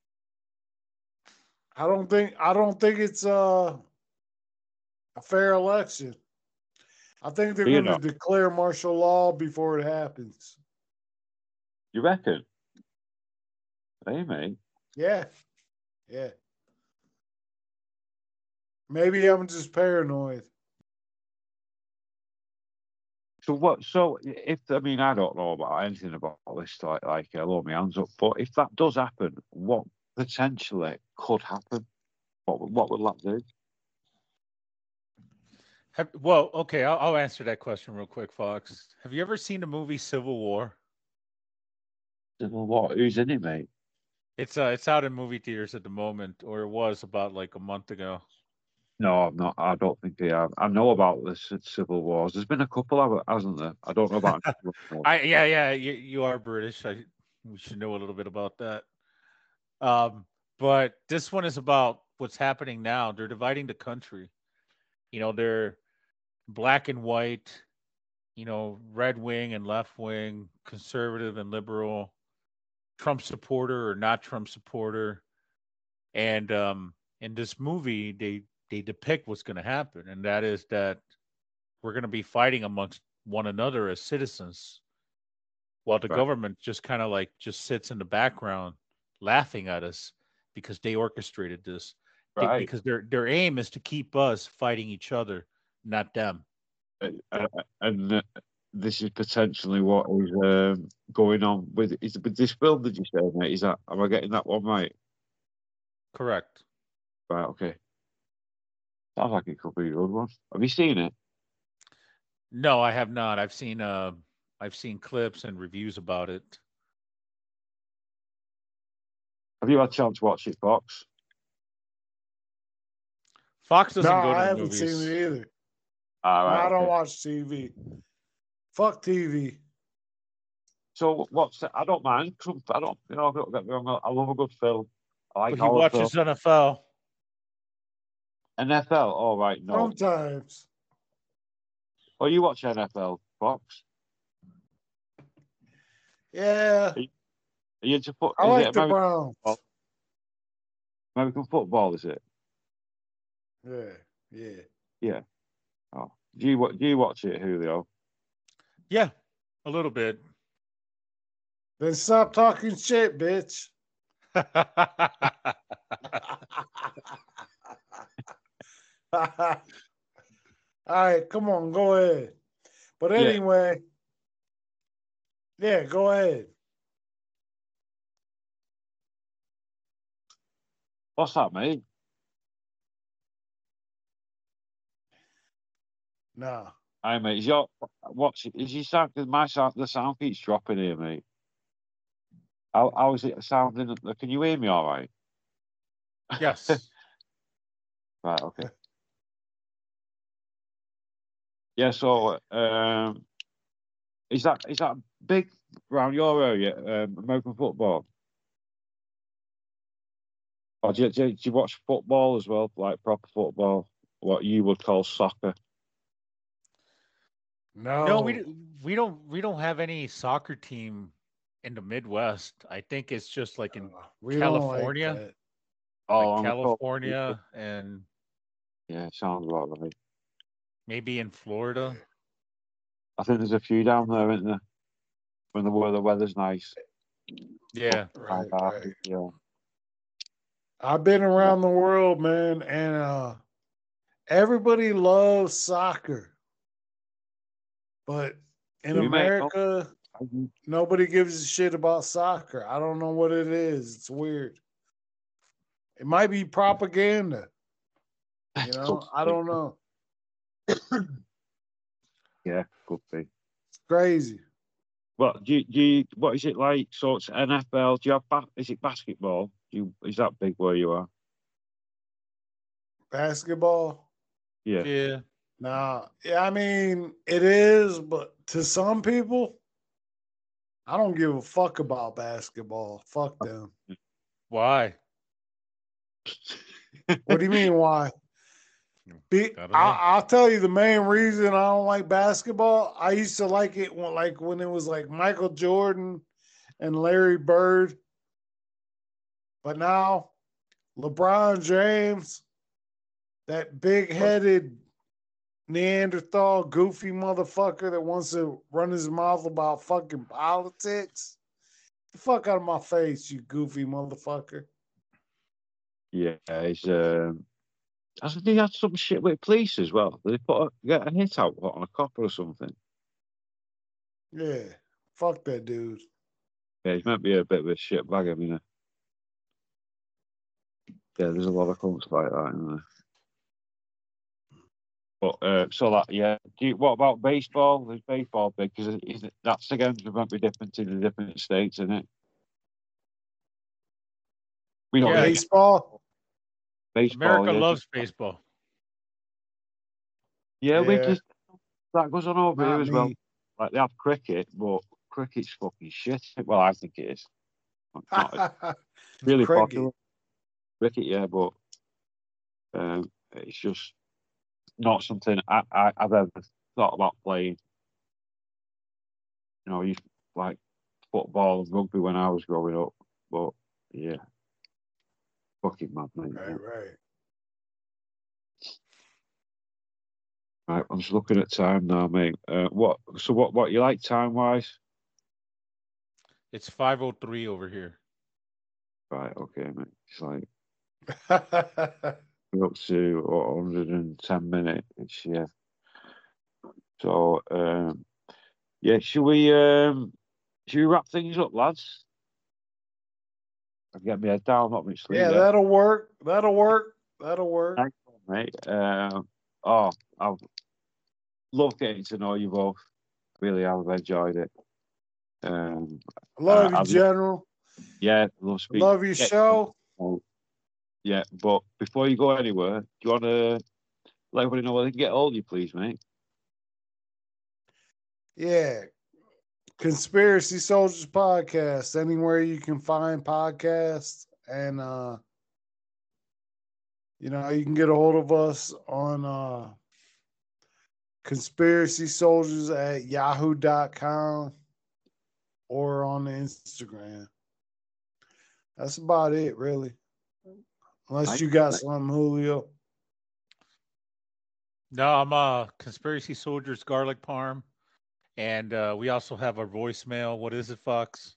I don't think. I don't think it's a fair election. I think they're Do you going to not? declare martial law before it happens. You reckon? Hey, mate. Yeah, yeah. Maybe I'm just paranoid. So what? So if I mean I don't know about anything about this, like I'll hold my hands up. But if that does happen, what potentially could happen? What would that do? Well, okay, I'll answer that question real quick, Fox. Have you ever seen the movie Civil War? Well, what? Who's in it, mate? It's out in movie theaters at the moment, or it was about like a month ago. No, I'm not. I don't think they have. I know about this Civil Wars. There's been a couple, hasn't there? I don't know about. Yeah, you are British. We should know a little bit about that. But this one is about what's happening now. They're dividing the country. They're black and white, red wing and left wing, conservative and liberal, Trump supporter or not Trump supporter. And in this movie, they depict what's going to happen, and that is that we're going to be fighting amongst one another as citizens, while the government just kind of like just sits in the background laughing at us because they orchestrated this. Because their aim is to keep us fighting each other, not them. And this is potentially what is going on with this film. Did you say, mate? Is that am I getting that one right? Correct. Right. Okay. Sounds like it could be a good one. Have you seen it? No, I have not. I've seen clips and reviews about it. Have you had a chance to watch it, Fox? Fox doesn't No, go to I the haven't movies. seen it either. All right, I don't okay. watch TV. Fuck TV. So what's I don't mind Trump. I don't get me wrong. I love a good film. I like But he watches NFL. NFL. All right, no. Sometimes. Oh, you watch NFL, Fox? Yeah. Are you into I like the Browns. American football, is it? Yeah. Yeah. Oh, do you watch it, Julio? Yeah, a little bit. Then stop talking shit, bitch. All right, come on, go ahead. But anyway, yeah, go ahead. What's that, mate? No. Hi, mate. Is your sound? Cause my sound, the sound keeps dropping here, mate. How is it sounding? Can you hear me all right? Yes. Right. Okay. Yeah. So, is that big around your area? American football. Or do you watch football as well, like proper football, what you would call soccer? No, we don't have any soccer team in the Midwest. I think it's just like in California. Like Oh, California and yeah, sounds about right. Maybe in Florida. I think there's a few down there, isn't there? When the weather's nice. Yeah. Right. Yeah. I've been around the world, man, and everybody loves soccer. But in America, nobody gives a shit about soccer. I don't know what it is. It's weird. It might be propaganda. You know, I don't know. Yeah, could be. It's crazy. What do you? What is it like? So it's NFL. Do you have? Is it basketball? Is that big where you are? Basketball? Yeah. Yeah. Nah. Yeah, I mean, it is, but to some people, I don't give a fuck about basketball. Fuck them. Why? What do you mean, why? I'll tell you the main reason I don't like basketball. I used to like it when it was like Michael Jordan and Larry Bird. But now LeBron James, that big-headed Neanderthal goofy motherfucker that wants to run his mouth about fucking politics. Get the fuck out of my face, you goofy motherfucker. Yeah, he's hasn't he had some shit with police as well? Did they get a hit out on a cop or something? Yeah, fuck that dude. Yeah, he's meant to be a bit of a shit bag, I mean. Yeah, there's a lot of cunts like that in there. But so that, yeah. What about baseball? Is baseball big? Because that's again going to be different in the different states, isn't it? We don't baseball. America loves baseball. Yeah, we just that goes on over here as well. Like they have cricket, but cricket's fucking shit. Well, I think it is. Not really popular. Cricket, yeah, but it's just not something I've ever thought about playing. You know, I used to like football and rugby when I was growing up, but yeah, fucking mad, mate. Right. Right, I'm just looking at time now, mate. What you like time wise? It's 5:03 over here. Right, okay, mate. It's like we're up to 110 minutes. Yeah. So yeah, should we wrap things up, lads? I can get my head down, not much sleep. Yeah, that'll work. Thanks, mate. I've loved getting to know you both. Really, I've enjoyed it. Love you, General. Yeah, love speaking. Love your show. Yeah, but before you go anywhere, do you want to let everybody know where they can get hold of you, please, mate? Yeah. Conspiracy Soldiers Podcast, anywhere you can find podcasts. And, you can get a hold of us on conspiracysoldiers@yahoo.com or on the Instagram. That's about it, really. Unless you got something, Julio. No, I'm Conspiracy Soldiers Garlic Parm. And we also have our voicemail. What is it, Fox?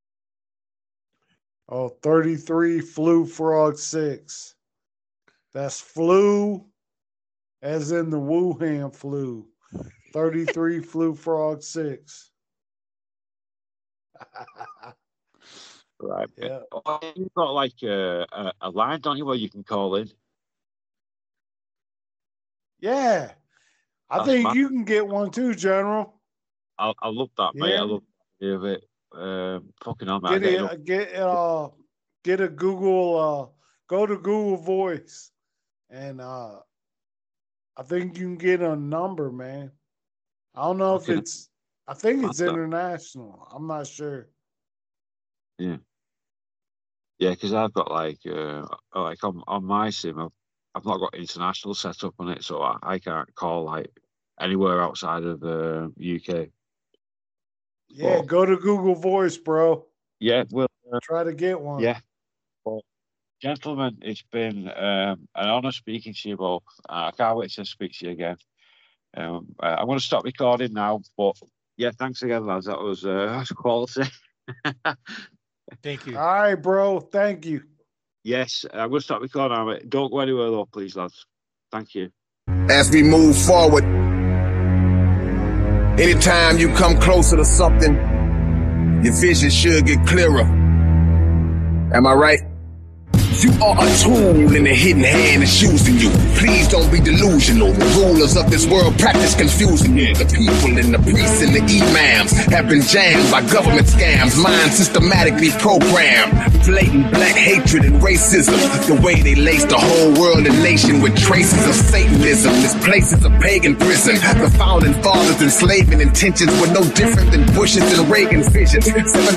33 Flu Frog 6. That's flu as in the Wuhan flu. 33 Flu Frog 6. Right. Yeah. You've got like a line, don't you, where you can call in? Yeah. I think you can get one too, General. I love that, mate. I love the idea of it. Fucking hell, mate. Get a Google, go to Google Voice, and I think you can get a number, man. I don't know if it's, I think it's international. I'm not sure. Yeah. Yeah, because I've got like on my SIM, I've not got international set up on it, so I can't call like anywhere outside of the UK. Yeah, go to Google Voice, bro. Yeah, we'll try to get one. Yeah. Well, gentlemen, it's been an honour speaking to you both. I can't wait to speak to you again. I'm going to stop recording now, but yeah, thanks again, lads. That was quality. Thank you. All right, bro. Thank you. Yes, I'm going to stop recording now. Don't go anywhere though, please, lads. Thank you. As we move forward, anytime you come closer to something, your vision should get clearer. Am I right? You are a tool in the hidden hand that's using you. Please don't be delusional. The rulers of this world practice confusing you. The people and the priests and the imams have been jammed by government scams. Minds systematically programmed. Blatant black hatred and racism. The way they lace the whole world and nation with traces of Satanism. This place is a pagan prison. The founding fathers enslaving intentions were no different than Bush's and Reagan's visions.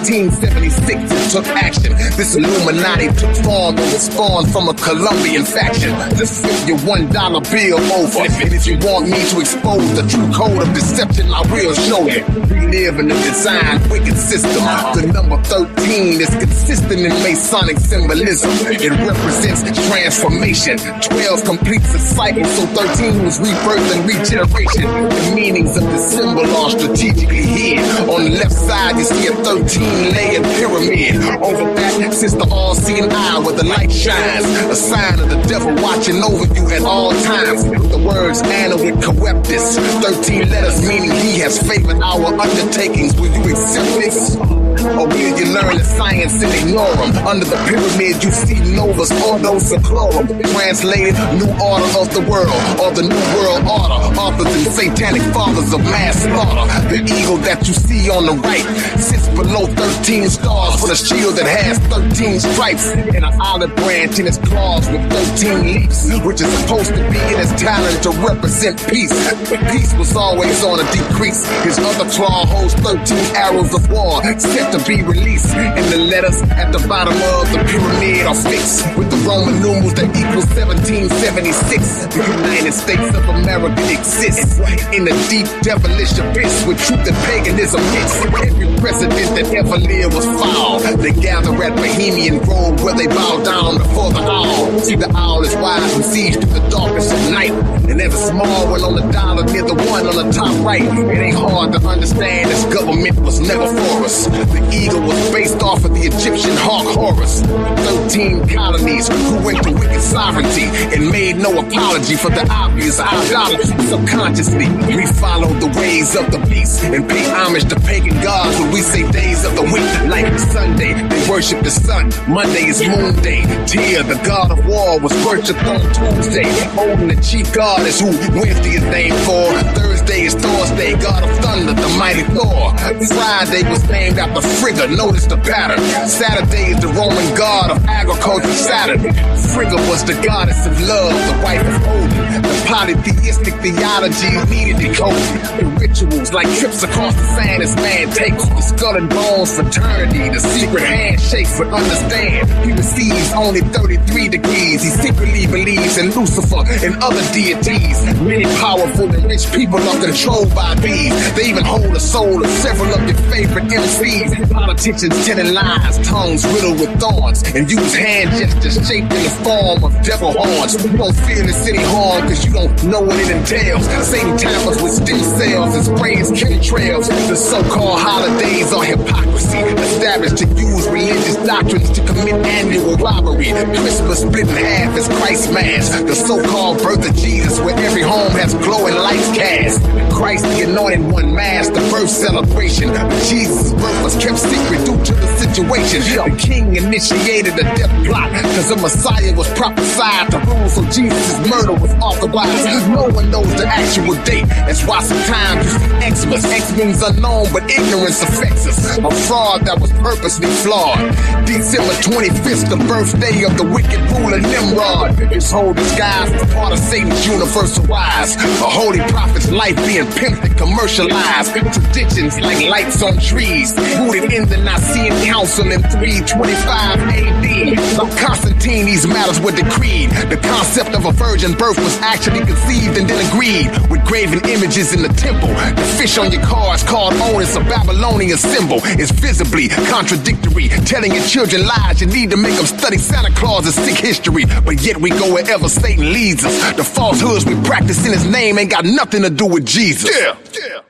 1776 it took action. This Illuminati took form and was spawned from a Colombian faction. Let's flip your $1 bill over. And if you want me to expose the true code of deception, I will show you. We live in a designed wicked system. The number 13 is consistent in Masonic symbolism. It represents transformation. 12 completes a cycle, so 13 was rebirth and regeneration. The meanings of the symbol are strategically hid. On the left side, you see a 13-layered pyramid. Over that sits the all-seeing eye where the light shines. A sign of the devil watching over you at all times. The words Anna with Coeptus. 13 letters meaning he has favored our undertakings. Will you accept this? Or will you learn the science and ignore them? Under the pyramid you see novas, ordo seclorum. Translated, new order of the world, or the new world order. Authors and satanic fathers of mass slaughter. The eagle that you see on the right sits below 13 stars with a shield that has 13 stripes and an olive branch in its claws with 13 leaves, which is supposed to be in his talent to represent peace. But peace was always on a decrease. His other claw holds 13 arrows of war set to be released, and the letters at the bottom of the pyramid are fixed with the Roman numerals that equal 1776. The United States of America exists in a deep devilish abyss with truth and paganism mixed. Every president that ever lived was foul. They gather at Bohemian Grove where they bow down before the owl. See, the owl is wise and sees through the darkness of night. And there's a small one on the dollar near the one on the top right. It ain't hard to understand this government was never for us. The eagle was based off of the Egyptian hawk Horus. 13 colonies who went to wicked sovereignty and made no apology for the obvious idolatry. Subconsciously, we follow the ways of the beast and pay homage to pagan gods when we say days of the week. Like Sunday, they worship the sun. Monday is moon day. Tyr, the god of war, was worshipped on Tuesday. Odin, the chief god, is who Wednesday is named for. Thursday is Thor's day, god of thunder, the mighty Thor. Friday was named after Frigga, notice the pattern. Saturday is the Roman god of agriculture, Saturn. Frigga was the goddess of love, the wife of Odin. The polytheistic theology needed decoding. The rituals like trips across the sand as man takes. The skull and bones fraternity, the secret handshakes, but understand he receives only 33 degrees. He secretly believes in Lucifer and other deities. Many powerful and rich people are controlled by these. They even hold the soul of several of your favorite MCs. Politicians telling lies, tongues riddled with thorns, and use hand gestures shaped in the form of devil horns. You don't feel the city harm because you don't know what it entails. Satan tampers with stem cells and sprays chemtrails. The so-called holidays are hypocrisy, established to use religious doctrines to commit annual robbery. Christmas split in half as Christ Mass. The so-called birth of Jesus, where every home has glowing lights cast. Christ the anointed one mass, the birth celebration. But Jesus' birth was kept secret due to the situation. The king initiated a death plot because the Messiah was prophesied to rule, so Jesus' murder was authorized. No one knows the actual date. That's why sometimes you see Xmas. X-Men's unknown, but ignorance affects us. A fraud that was purposely flawed. December 25th, the birthday of the wicked ruler Nimrod. His whole disguise was part of Satan's universal rise. A holy prophet's life being pimped and commercialized. Traditions like lights on trees, rooted in the Nicene Council in 325 AD. By Constantine, these matters were decreed. The concept of a virgin birth was actually conceived and then agreed with graven images in the temple. The fish on your cards called Onus, a Babylonian symbol, is visibly contradictory. Telling your children lies, you need to make them study Santa Claus and sick history. But yet we go wherever Satan leads us. The falsehoods we practice in his name ain't got nothing to do with Jesus. Yeah.